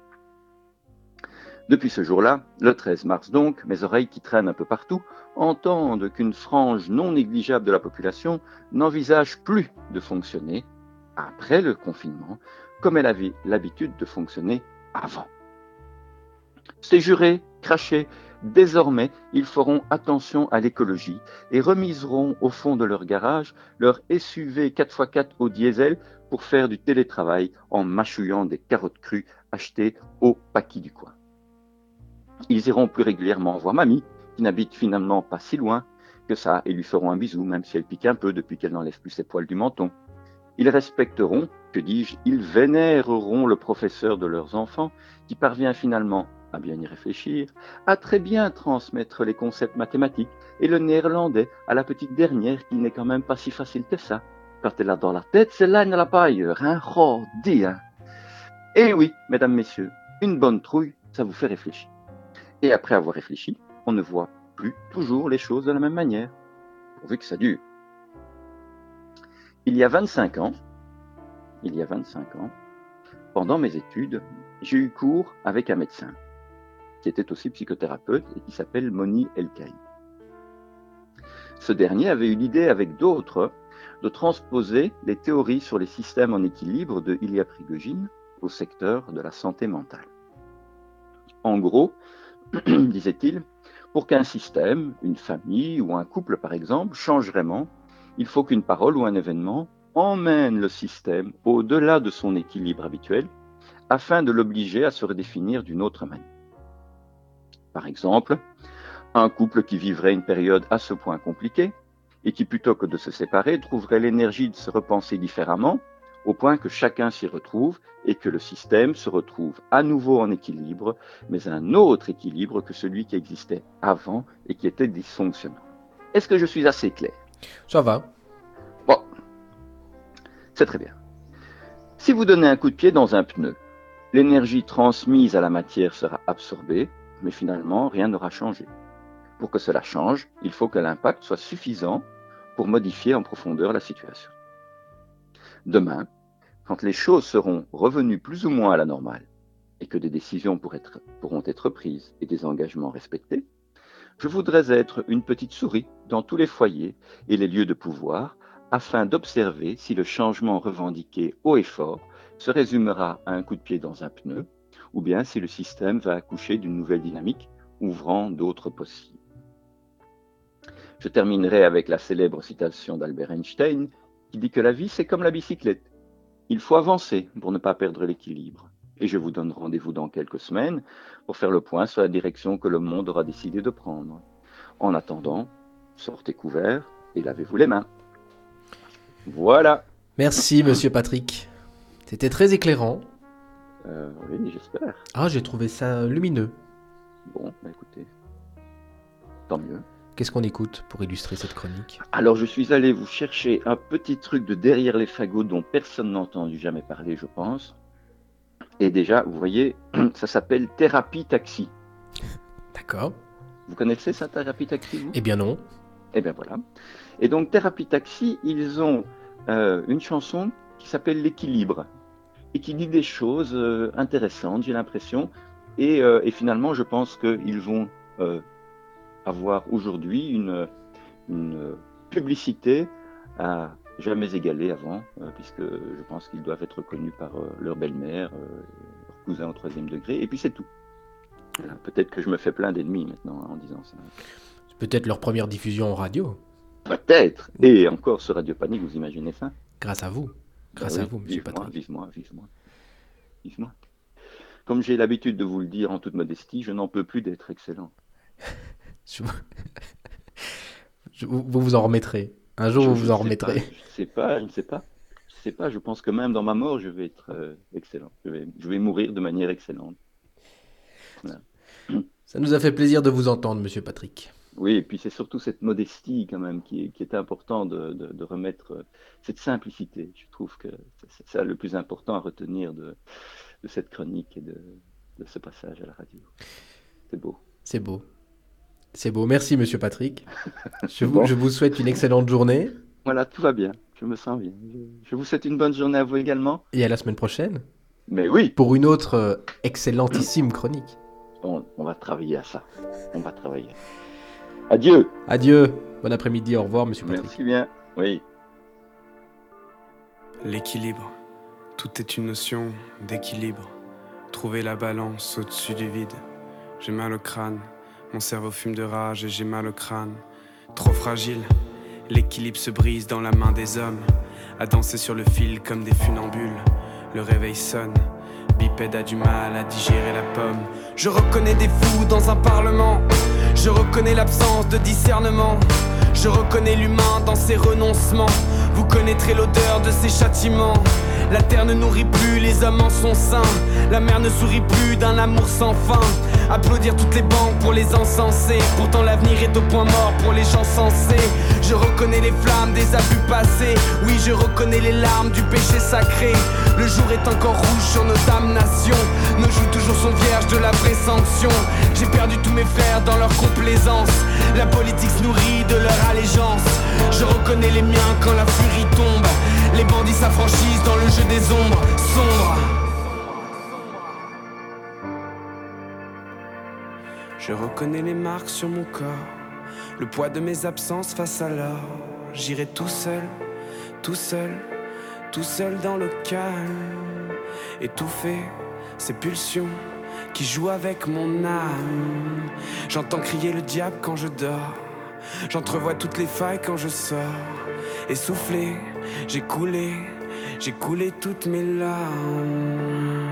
Depuis ce jour-là, le 13 mars donc, mes oreilles qui traînent un peu partout entendent qu'une frange non négligeable de la population n'envisage plus de fonctionner, après le confinement, comme elle avait l'habitude de fonctionner avant. C'est juré, craché, désormais ils feront attention à l'écologie et remiseront au fond de leur garage leur SUV 4x4 au diesel pour faire du télétravail en mâchouillant des carottes crues achetées au paquis du coin. Ils iront plus régulièrement voir mamie, qui n'habite finalement pas si loin que ça, et lui feront un bisou, même si elle pique un peu depuis qu'elle n'enlève plus ses poils du menton. Ils respecteront, que dis-je, ils vénéreront le professeur de leurs enfants, qui parvient finalement à bien y réfléchir, à très bien transmettre les concepts mathématiques et le néerlandais à la petite dernière, qui n'est quand même pas si facile que ça. Quand elle a dans la tête, celle-là, elle ne l'a pas ailleurs, hein. Oh, dis, hein. Et oui, mesdames, messieurs, une bonne trouille, ça vous fait réfléchir. Et après avoir réfléchi, on ne voit plus toujours les choses de la même manière, pourvu que ça dure. Il y a 25 ans, pendant mes études, j'ai eu cours avec un médecin, qui était aussi psychothérapeute et qui s'appelle Moni Elkaï. Ce dernier avait eu l'idée avec d'autres de transposer les théories sur les systèmes en équilibre de Ilya Prigogine au secteur de la santé mentale. En gros, disait-il, pour qu'un système, une famille ou un couple par exemple, change vraiment, il faut qu'une parole ou un événement emmène le système au-delà de son équilibre habituel afin de l'obliger à se redéfinir d'une autre manière. Par exemple, un couple qui vivrait une période à ce point compliquée et qui, plutôt que de se séparer, trouverait l'énergie de se repenser différemment au point que chacun s'y retrouve et que le système se retrouve à nouveau en équilibre, mais un autre équilibre que celui qui existait avant et qui était dysfonctionnant. Est-ce que je suis assez clair? Ça va. Bon, c'est très bien. Si vous donnez un coup de pied dans un pneu, l'énergie transmise à la matière sera absorbée, mais finalement, rien n'aura changé. Pour que cela change, il faut que l'impact soit suffisant pour modifier en profondeur la situation. Demain, quand les choses seront revenues plus ou moins à la normale et que des décisions pourront être prises et des engagements respectés, je voudrais être une petite souris dans tous les foyers et les lieux de pouvoir afin d'observer si le changement revendiqué haut et fort se résumera à un coup de pied dans un pneu ou bien si le système va accoucher d'une nouvelle dynamique ouvrant d'autres possibles. Je terminerai avec la célèbre citation d'Albert Einstein qui dit que la vie, c'est comme la bicyclette. Il faut avancer pour ne pas perdre l'équilibre. Et je vous donne rendez-vous dans quelques semaines pour faire le point sur la direction que le monde aura décidé de prendre. En attendant, sortez couverts et lavez-vous les mains. Voilà. Merci, monsieur Patrick. C'était très éclairant. Oui, j'espère. Ah, j'ai trouvé ça lumineux. Bon, bah écoutez, tant mieux. Qu'est-ce qu'on écoute pour illustrer cette chronique? Alors, je suis allé vous chercher un petit truc de derrière les fagots dont personne n'a entendu jamais parler, je pense. Et déjà, vous voyez, ça s'appelle Thérapie Taxi. D'accord. Vous connaissez ça, Thérapie Taxi, vous? Eh bien non. Eh bien voilà. Et donc, Thérapie Taxi, ils ont une chanson qui s'appelle L'équilibre et qui dit des choses intéressantes, j'ai l'impression. Et finalement, je pense qu'ils vont avoir aujourd'hui une publicité à jamais égalée avant, puisque je pense qu'ils doivent être connus par leur belle-mère, leur cousin au 3e degré, et puis c'est tout. Voilà, peut-être que je me fais plein d'ennemis maintenant en disant ça. C'est peut-être leur première diffusion en radio. Peut-être. Et encore sur Radio Panique, vous imaginez ça? Grâce à vous. Grâce à vous, monsieur Patrick. Vivement. Comme j'ai l'habitude de vous le dire en toute modestie, je n'en peux plus d'être excellent. Vous vous en remettrez. Un jour, vous vous en remettrez. Je ne sais pas. Je pense que même dans ma mort, je vais être excellent. Je vais mourir de manière excellente. Voilà. Ça nous a fait plaisir de vous entendre, monsieur Patrick. Oui, et puis c'est surtout cette modestie quand même qui est important de remettre, cette simplicité. Je trouve que c'est ça le plus important à retenir de cette chronique et de ce passage à la radio. C'est beau. C'est beau. C'est beau. Merci, monsieur Patrick. Je vous souhaite une excellente journée. Voilà, tout va bien. Je me sens bien. Je vous souhaite une bonne journée à vous également. Et à la semaine prochaine. Mais oui. Pour une autre excellentissime chronique. On va travailler à ça. On va travailler. Adieu. Adieu. Bon après-midi. Au revoir, monsieur Patrick. Merci bien. Oui. L'équilibre. Tout est une notion d'équilibre. Trouver la balance au-dessus du vide. J'ai mal au crâne. Mon cerveau fume de rage et j'ai mal au crâne. Trop fragile. L'équilibre se brise dans la main des hommes. À danser sur le fil comme des funambules. Le réveil sonne. Bipède a du mal à digérer la pomme. Je reconnais des fous dans un parlement. Je reconnais l'absence de discernement. Je reconnais l'humain dans ses renoncements. Vous connaîtrez l'odeur de ses châtiments. La terre ne nourrit plus les hommes en son sein. La mer ne sourit plus d'un amour sans fin. Applaudir toutes les banques pour les insensés. Pourtant l'avenir est au point mort pour les gens sensés. Je reconnais les flammes des abus passés. Oui, je reconnais les larmes du péché sacré. Le jour est encore rouge sur nos damnations. Nos joues toujours sont vierges de la vraie sanction. J'ai perdu tous mes frères dans leur complaisance. La politique se nourrit de leur allégeance. Je reconnais les miens quand la furie tombe. Les bandits s'affranchissent dans le jeu des ombres sombres. Je reconnais les marques sur mon corps. Le poids de mes absences face à l'or. J'irai tout seul, tout seul, tout seul dans le calme. Étouffer ces pulsions qui jouent avec mon âme. J'entends crier le diable quand je dors. J'entrevois toutes les failles quand je sors. Essoufflé, j'ai coulé toutes mes larmes.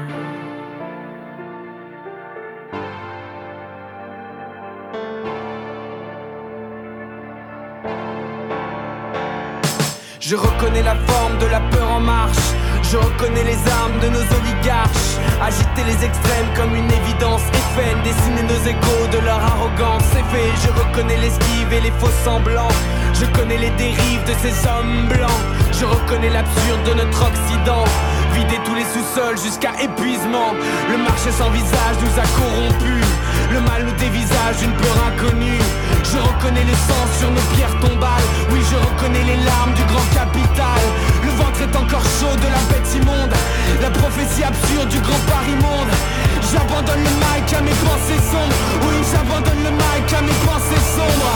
Je reconnais la forme de la peur en marche. Je reconnais les armes de nos oligarches. Agiter les extrêmes comme une évidence FN. Dessiner nos égos de leur arrogance, c'est fait. Je reconnais l'esquive et les faux semblants. Je connais les dérives de ces hommes blancs. Je reconnais l'absurde de notre Occident. Vider tous les sous-sols jusqu'à épuisement. Le marché sans visage nous a corrompus. Le mal nous dévisage une peur inconnue. Je reconnais le sang sur nos pierres tombales. Oui, je reconnais les larmes du grand capital. Le ventre est encore chaud de la bête immonde. La prophétie absurde du grand Paris monde. J'abandonne le mic à mes pensées sombres. Oui, j'abandonne le mic à mes pensées sombres.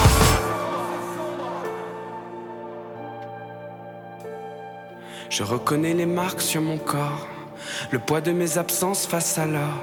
Je reconnais les marques sur mon corps. Le poids de mes absences face à l'or.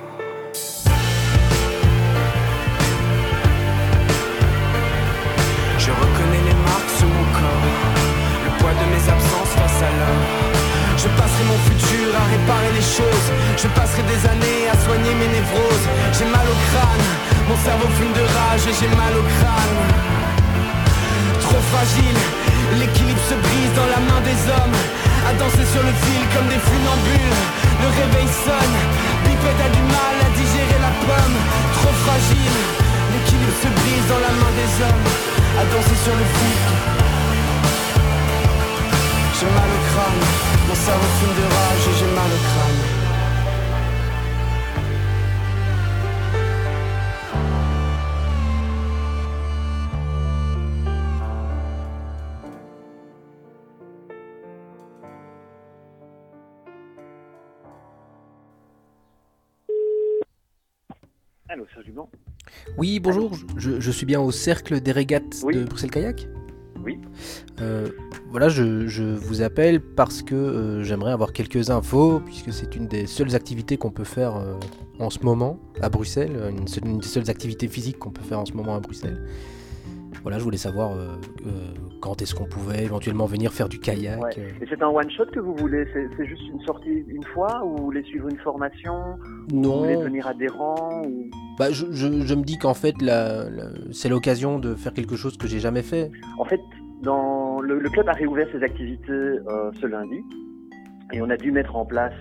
Je reconnais les marques sur mon corps. Le poids de mes absences face à l'or. Je passerai mon futur à réparer les choses. Je passerai des années à soigner mes névroses. J'ai mal au crâne, mon cerveau fume de rage et j'ai mal au crâne. Trop fragile, l'équilibre se brise dans la main des hommes. À danser sur le fil comme des funambules. Le réveil sonne, Bipède a du mal à digérer la pomme. Trop fragile, l'équilibre se brise dans la main des hommes. À danser sur le fil. J'ai mal au crâne, mon cerveau fume de rage et j'ai mal au crâne. Allô, Serge Dublanc. Oui, bonjour, je suis bien au cercle des régates de Bruxelles-Kayak. Oui. Voilà, je vous appelle parce que j'aimerais avoir quelques infos, puisque c'est une des seules activités qu'on peut faire en ce moment à Bruxelles, une des seules activités physiques qu'on peut faire en ce moment à Bruxelles. Voilà, je voulais savoir quand est-ce qu'on pouvait éventuellement venir faire du kayak. Ouais. Et c'est un one-shot que vous voulez? C'est juste une sortie une fois, ou vous voulez suivre une formation? Non. Vous voulez devenir adhérent ou... Bah, je me dis qu'en fait, c'est l'occasion de faire quelque chose que j'ai jamais fait. En fait, le club a réouvert ses activités ce lundi. Et on a dû mettre en place...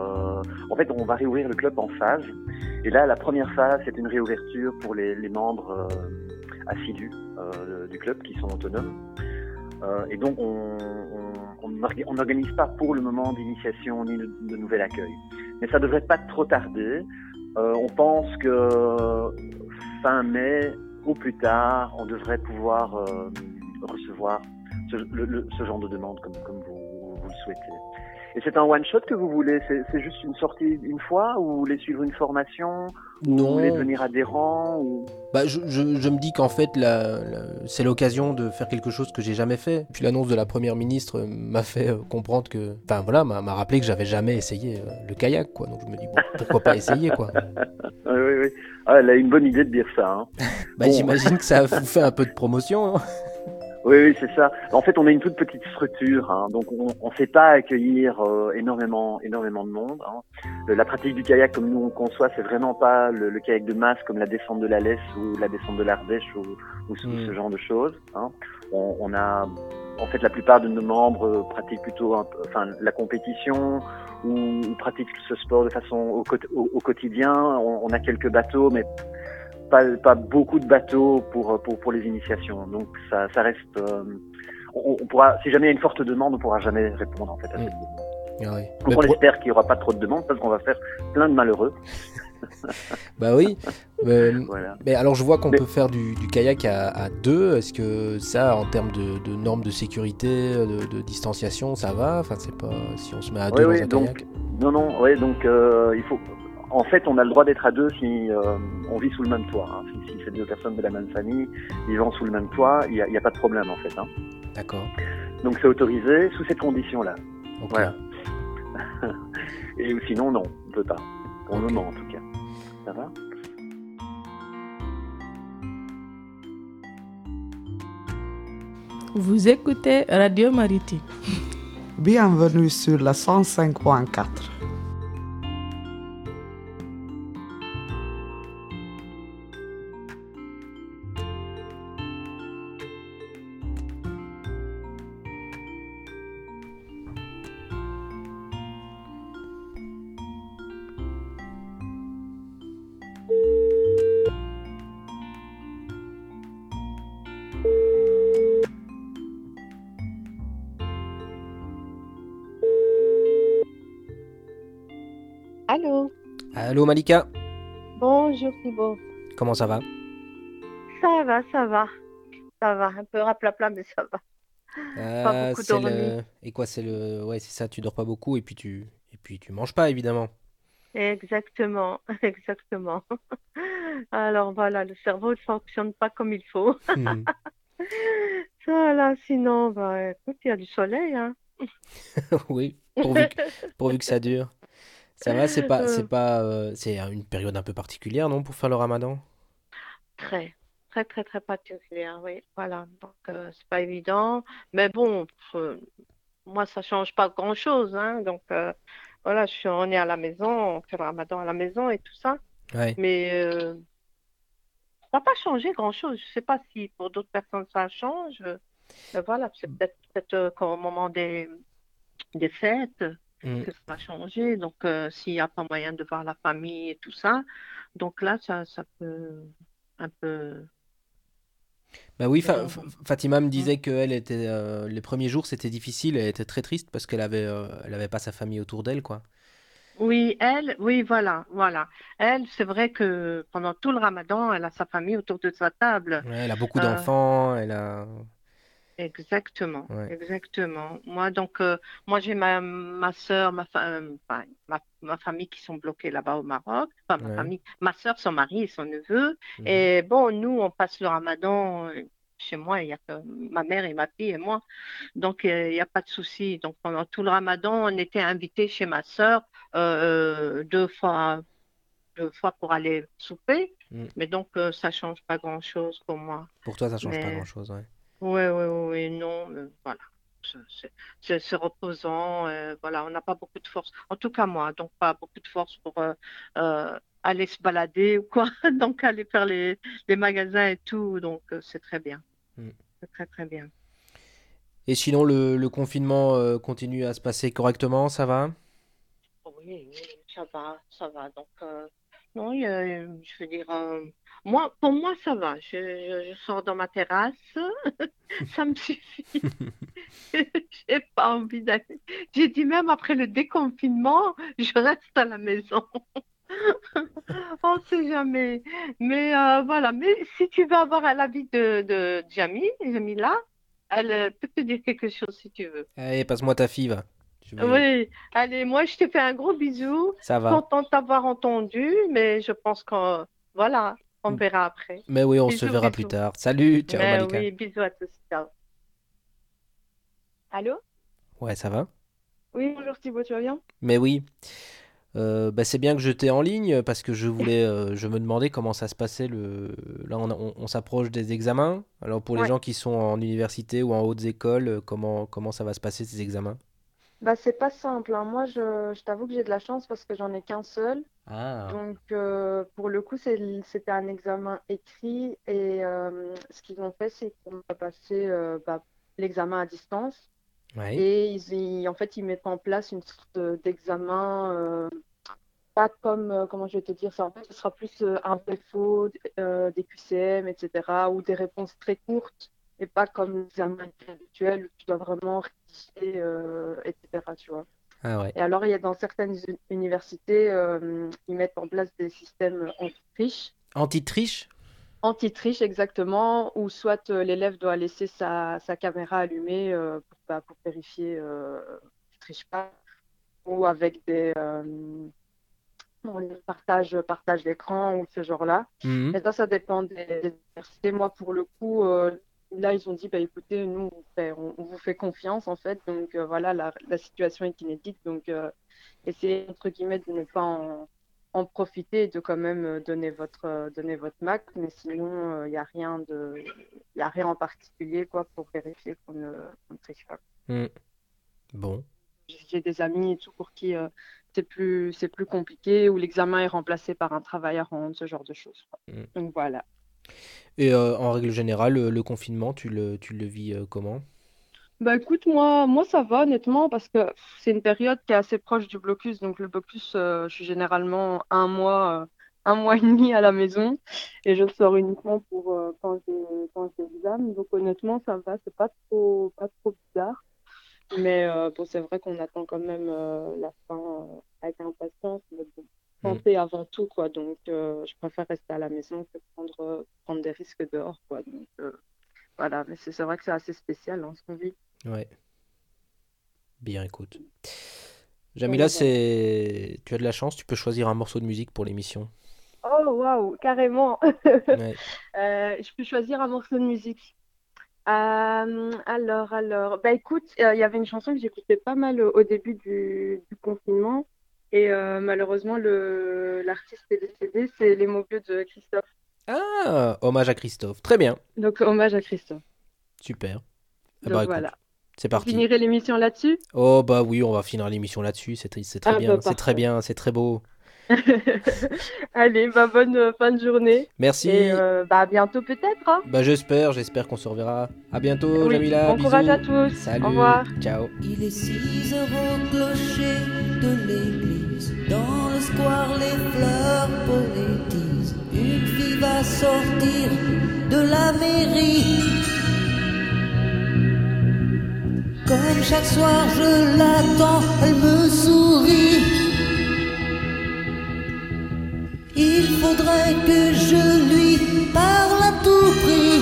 En fait, on va réouvrir le club en phases. Et là, la première phase, c'est une réouverture pour les membres assidus du club qui sont autonomes. Et donc, on n'organise pas pour le moment d'initiation ni de nouvel accueil. Mais ça devrait pas trop tarder. On pense que fin mai ou plus tard, on devrait pouvoir recevoir ce genre de demande comme vous le souhaitez. Et c'est un one-shot que vous voulez? C'est juste une sortie une fois, ou vous voulez suivre une formation? Non. Vous voulez devenir adhérent ou... Bah, je me dis qu'en fait, c'est l'occasion de faire quelque chose que j'ai jamais fait. Puis l'annonce de la première ministre m'a fait comprendre que... Enfin voilà, m'a rappelé que j'avais jamais essayé le kayak, quoi. Donc je me dis, bon, pourquoi pas essayer, quoi. Oui. Ah, elle a une bonne idée de dire ça. Hein. Bah, bon. J'imagine que ça vous fait un peu de promotion, hein. Oui, c'est ça. En fait, on est une toute petite structure, hein, donc on ne sait pas accueillir énormément de monde. Hein. La pratique du kayak, comme nous on conçoit, c'est vraiment pas le kayak de masse comme la descente de la Lesse ou la descente de l'Ardèche ou ce genre de choses. Hein. On a, en fait, la plupart de nos membres pratiquent plutôt, la compétition ou pratiquent ce sport de façon au quotidien. On a quelques bateaux, mais pas beaucoup de bateaux pour les initiations. Donc ça reste... on pourra, si jamais il y a une forte demande, on pourra jamais répondre en fait à cette demande. Ah oui. Donc on espère qu'il n'y aura pas trop de demandes, parce qu'on va faire plein de malheureux. Bah oui. Voilà. Mais alors je vois qu'on peut faire du kayak à deux. Est-ce que ça, en termes de normes de sécurité, de distanciation, ça va? Enfin, c'est pas si on se met à deux dans un kayak. Il faut... En fait, on a le droit d'être à deux si on vit sous le même toit. Hein. Si c'est deux personnes de la même famille vivant sous le même toit, il y a pas de problème en fait. Hein. D'accord. Donc c'est autorisé sous cette condition-là. Okay. Voilà. Et sinon, non, on peut pas. Pour le moment, en tout cas. Ça va? Vous écoutez Radio Maritime. Bienvenue sur la 105.4. Allô? Allô Malika? Bonjour Thibaut. Comment ça va? Ça va. Ça va, un peu raplapla, mais ça va. Pas beaucoup dormi. Et quoi, ouais, c'est ça, tu dors pas beaucoup et puis tu manges pas évidemment. Exactement. Alors voilà, le cerveau ne fonctionne pas comme il faut. Voilà, sinon, écoute, il y a du soleil, hein. Oui, pourvu que ça dure. Ça va, c'est une période un peu particulière, non, pour faire le ramadan? Très particulière, oui. Voilà, donc c'est pas évident. Mais bon, moi, ça change pas grand-chose, hein. Donc, voilà, on est à la maison, on fait le ramadan à la maison et tout ça. Ouais. Mais ça n'a pas changé grand-chose. Je sais pas si pour d'autres personnes ça change. Voilà, c'est peut-être qu'au moment des fêtes que ça va changer. Donc, s'il n'y a pas moyen de voir la famille et tout ça, donc là, ça peut un peu... Bah oui, Fatima me disait que elle était les premiers jours c'était difficile, elle était très triste parce qu'elle avait pas sa famille autour d'elle, quoi. Oui, voilà. Elle, c'est vrai que pendant tout le Ramadan, elle a sa famille autour de sa table. Ouais, elle a beaucoup d'enfants, elle a... Exactement, Ouais. exactement. Moi j'ai ma sœur, ma famille qui sont bloqués là-bas au Maroc. Enfin, ma Ouais. famille, ma sœur, son mari et son neveu. Mhm. Et bon, nous, on passe le Ramadan chez moi, il y a que ma mère et ma fille et moi. Donc, il n'y a pas de souci. Donc, pendant tout le ramadan, on était invités chez ma sœur 2 fois pour aller souper. Mais donc, ça ne change pas grand-chose pour moi. Pour toi, ça change pas Mais grand-chose, ouais. oui, non, voilà. C'est reposant. Voilà, on n'a pas beaucoup de force. En tout cas, moi, donc pas beaucoup de force pour aller se balader ou quoi. Donc, aller faire les magasins et tout. Donc, c'est très bien. C'est très, très bien. Et sinon, le confinement continue à se passer correctement, ça va? Oui, ça va, ça va. Donc, non, je veux dire, pour moi, ça va. Je sors dans ma terrasse, ça me suffit. J'ai pas envie d'aller. J'ai dit même après le déconfinement, je reste à la maison. On ne sait jamais. Mais voilà. Mais si tu veux avoir l'avis de Jamila, elle peut te dire quelque chose si tu veux. Allez, passe-moi ta fille, va. Oui, allez, moi je te fais un gros bisou. Ça va. Contente d'avoir entendu, mais je pense qu'on voilà, on verra après. Mais oui, on Bisous, se verra bisous. plus tard. Salut, ciao Mais Malika. oui, bisous à tous. Ciao. Allô? Ouais, ça va? Oui, bonjour Thibaut, tu vas bien? Mais oui. Bah, c'est bien que je t'ai en ligne parce que je me demandais comment ça se passait là on s'approche des examens. Alors pour les Ouais. gens qui sont en université ou en hautes écoles, comment ça va se passer ces examens? Bah, c'est pas simple, hein. Moi, je t'avoue que j'ai de la chance parce que j'en ai qu'un seul. Ah. Donc, pour le coup, c'était un examen écrit et ce qu'ils ont fait, c'est qu'on a passé l'examen à distance. Ouais. Et en fait, ils mettent en place une sorte d'examen, pas comme, comment je vais te dire ça, en fait, ce sera plus un vrai-faux, des QCM, etc., ou des réponses très courtes, et pas comme l'examen habituel où tu dois vraiment rédiger, etc., tu vois. Ah ouais. Et alors, il y a dans certaines universités, ils mettent en place des systèmes anti-triche. Anti-triche? Anti-triche, exactement, où soit l'élève doit laisser sa caméra allumée pour vérifier qu'il ne triche pas, ou avec des partage d'écran ou ce genre-là. Mhm. Et ça dépend des universités. Moi, pour le coup, là, ils ont dit, bah, écoutez, nous, on vous fait confiance, en fait. Donc, voilà, la situation est inédite. Donc, essayez, entre guillemets, de ne pas en profiter et de quand même donner votre Mac. Mais sinon, il n'y a rien en particulier, quoi, pour vérifier qu'on ne triche pas. Bon. J'ai des amis et tout pour qui c'est plus compliqué, où l'examen est remplacé par un travail à rendre, ce genre de choses, quoi. Donc voilà. Et en règle générale, le confinement, tu le vis comment? Bah écoute, moi ça va honnêtement parce que c'est une période qui est assez proche du blocus. Donc le blocus, je suis généralement un mois et demi à la maison et je sors uniquement pour quand j'ai l'examen. Donc honnêtement ça va, c'est pas trop bizarre. Mais bon, c'est vrai qu'on attend quand même la fin avec impatience. Mais bon, santé avant tout, quoi. Donc je préfère rester à la maison que prendre des risques dehors, quoi. Donc voilà, mais c'est vrai que c'est assez spécial, hein, ce qu'on vit. Ouais. Bien, écoute. Jamila, tu as de la chance, tu peux choisir un morceau de musique pour l'émission. Oh, waouh, carrément. Ouais. Je peux choisir un morceau de musique. Alors, bah écoute, il y avait une chanson que j'écoutais pas mal au début du confinement et malheureusement l'artiste est décédé, c'est Les mots bleus de Christophe. Ah, hommage à Christophe. Très bien. Donc hommage à Christophe. Super. Ah Donc bah, écoute, voilà. c'est Vous parti. finirez l'émission là-dessus? Oh bah oui, on va finir l'émission là-dessus. C'est très Ah, bien, bah, c'est très parfait. bien, c'est très beau. Allez, bah bonne fin de journée. Merci. Et bah à bientôt peut-être, hein. Bah j'espère qu'on se reverra. À bientôt, Oui, Jamila. bon courage à Bisous. tous. Salut. Au revoir. Ciao. Il est 6 heures au clocher de l'église. Dans le square, les fleurs poétisent. Une fille va sortir de la mairie. Comme chaque soir, je l'attends, elle me sourit. Il faudrait que je lui parle à tout prix.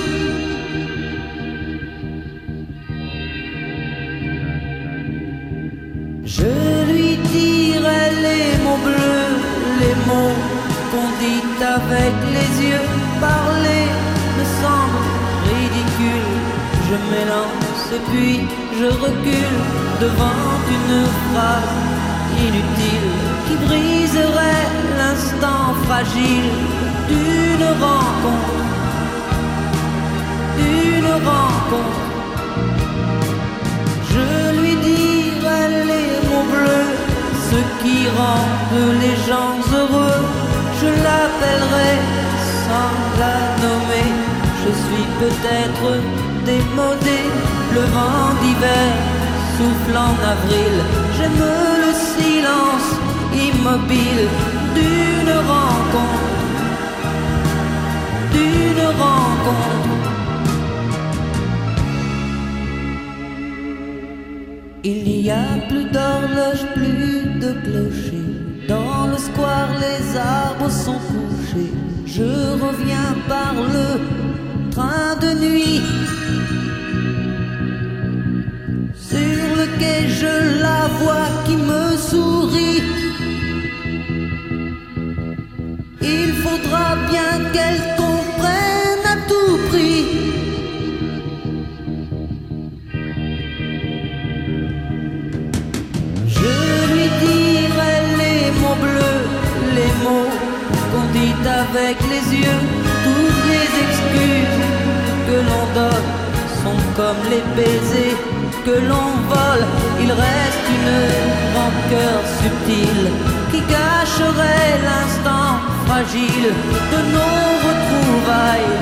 Je lui dirai les mots bleus, les mots qu'on dit avec les yeux. Parler me semble ridicule. je m'élance et puis je recule devant une phrase inutile qui briserait l'instant fragile d'une rencontre. Je lui dirai les mots bleus, ce qui rendent les gens heureux. Je l'appellerai sans la nommer. Je suis peut-être démodé, le vent d'hiver souffle en avril. J'aime le silence immobile d'une rencontre. Il n'y a plus d'horloge, plus de clocher. Dans le square, les arbres sont couchés. Je reviens par le train de nuit. Sur le quai, je la vois qui me sourit. Il faudra bien qu'elle comprenne à tout prix. Je lui dirai les mots bleus, les mots qu'on dit avec les yeux. Toutes les excuses que l'on donne sont comme les baisers que l'on vole. Il reste une rancœur subtile qui cacherait l'instant fragile de nos retrouvailles,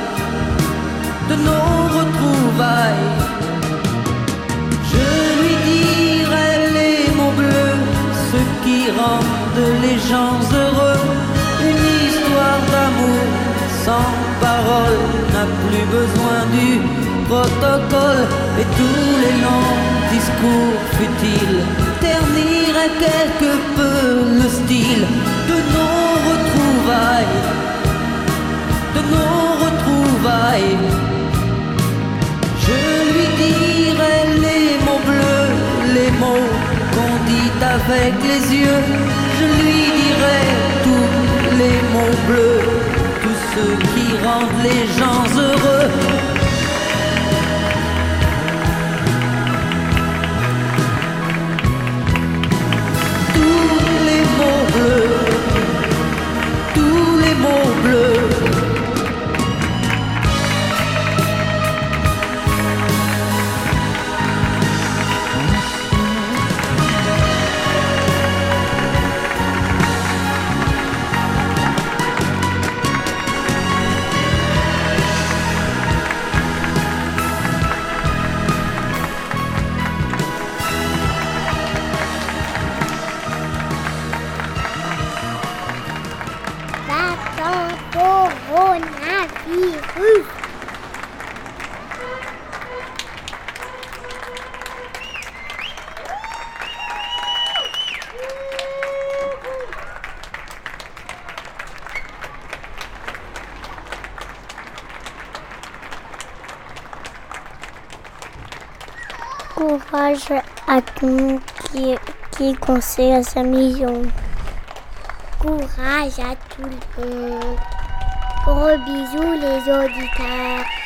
Je lui dirai les mots bleus, ceux qui rendent les gens heureux. Une histoire d'amour sans parole n'a plus besoin du protocole, et tous les longs discours futiles terniraient quelque peu le style de nos retrouvailles, Je lui dirai les mots bleus, les mots qu'on dit avec les yeux. Je lui dirai tous les mots bleus, tous ceux qui rendent les gens heureux. Tous les mots bleus. Coronavirus. Courage à tout le monde qui conseille à sa maison. Courage à tout le monde. Gros bisous les auditeurs.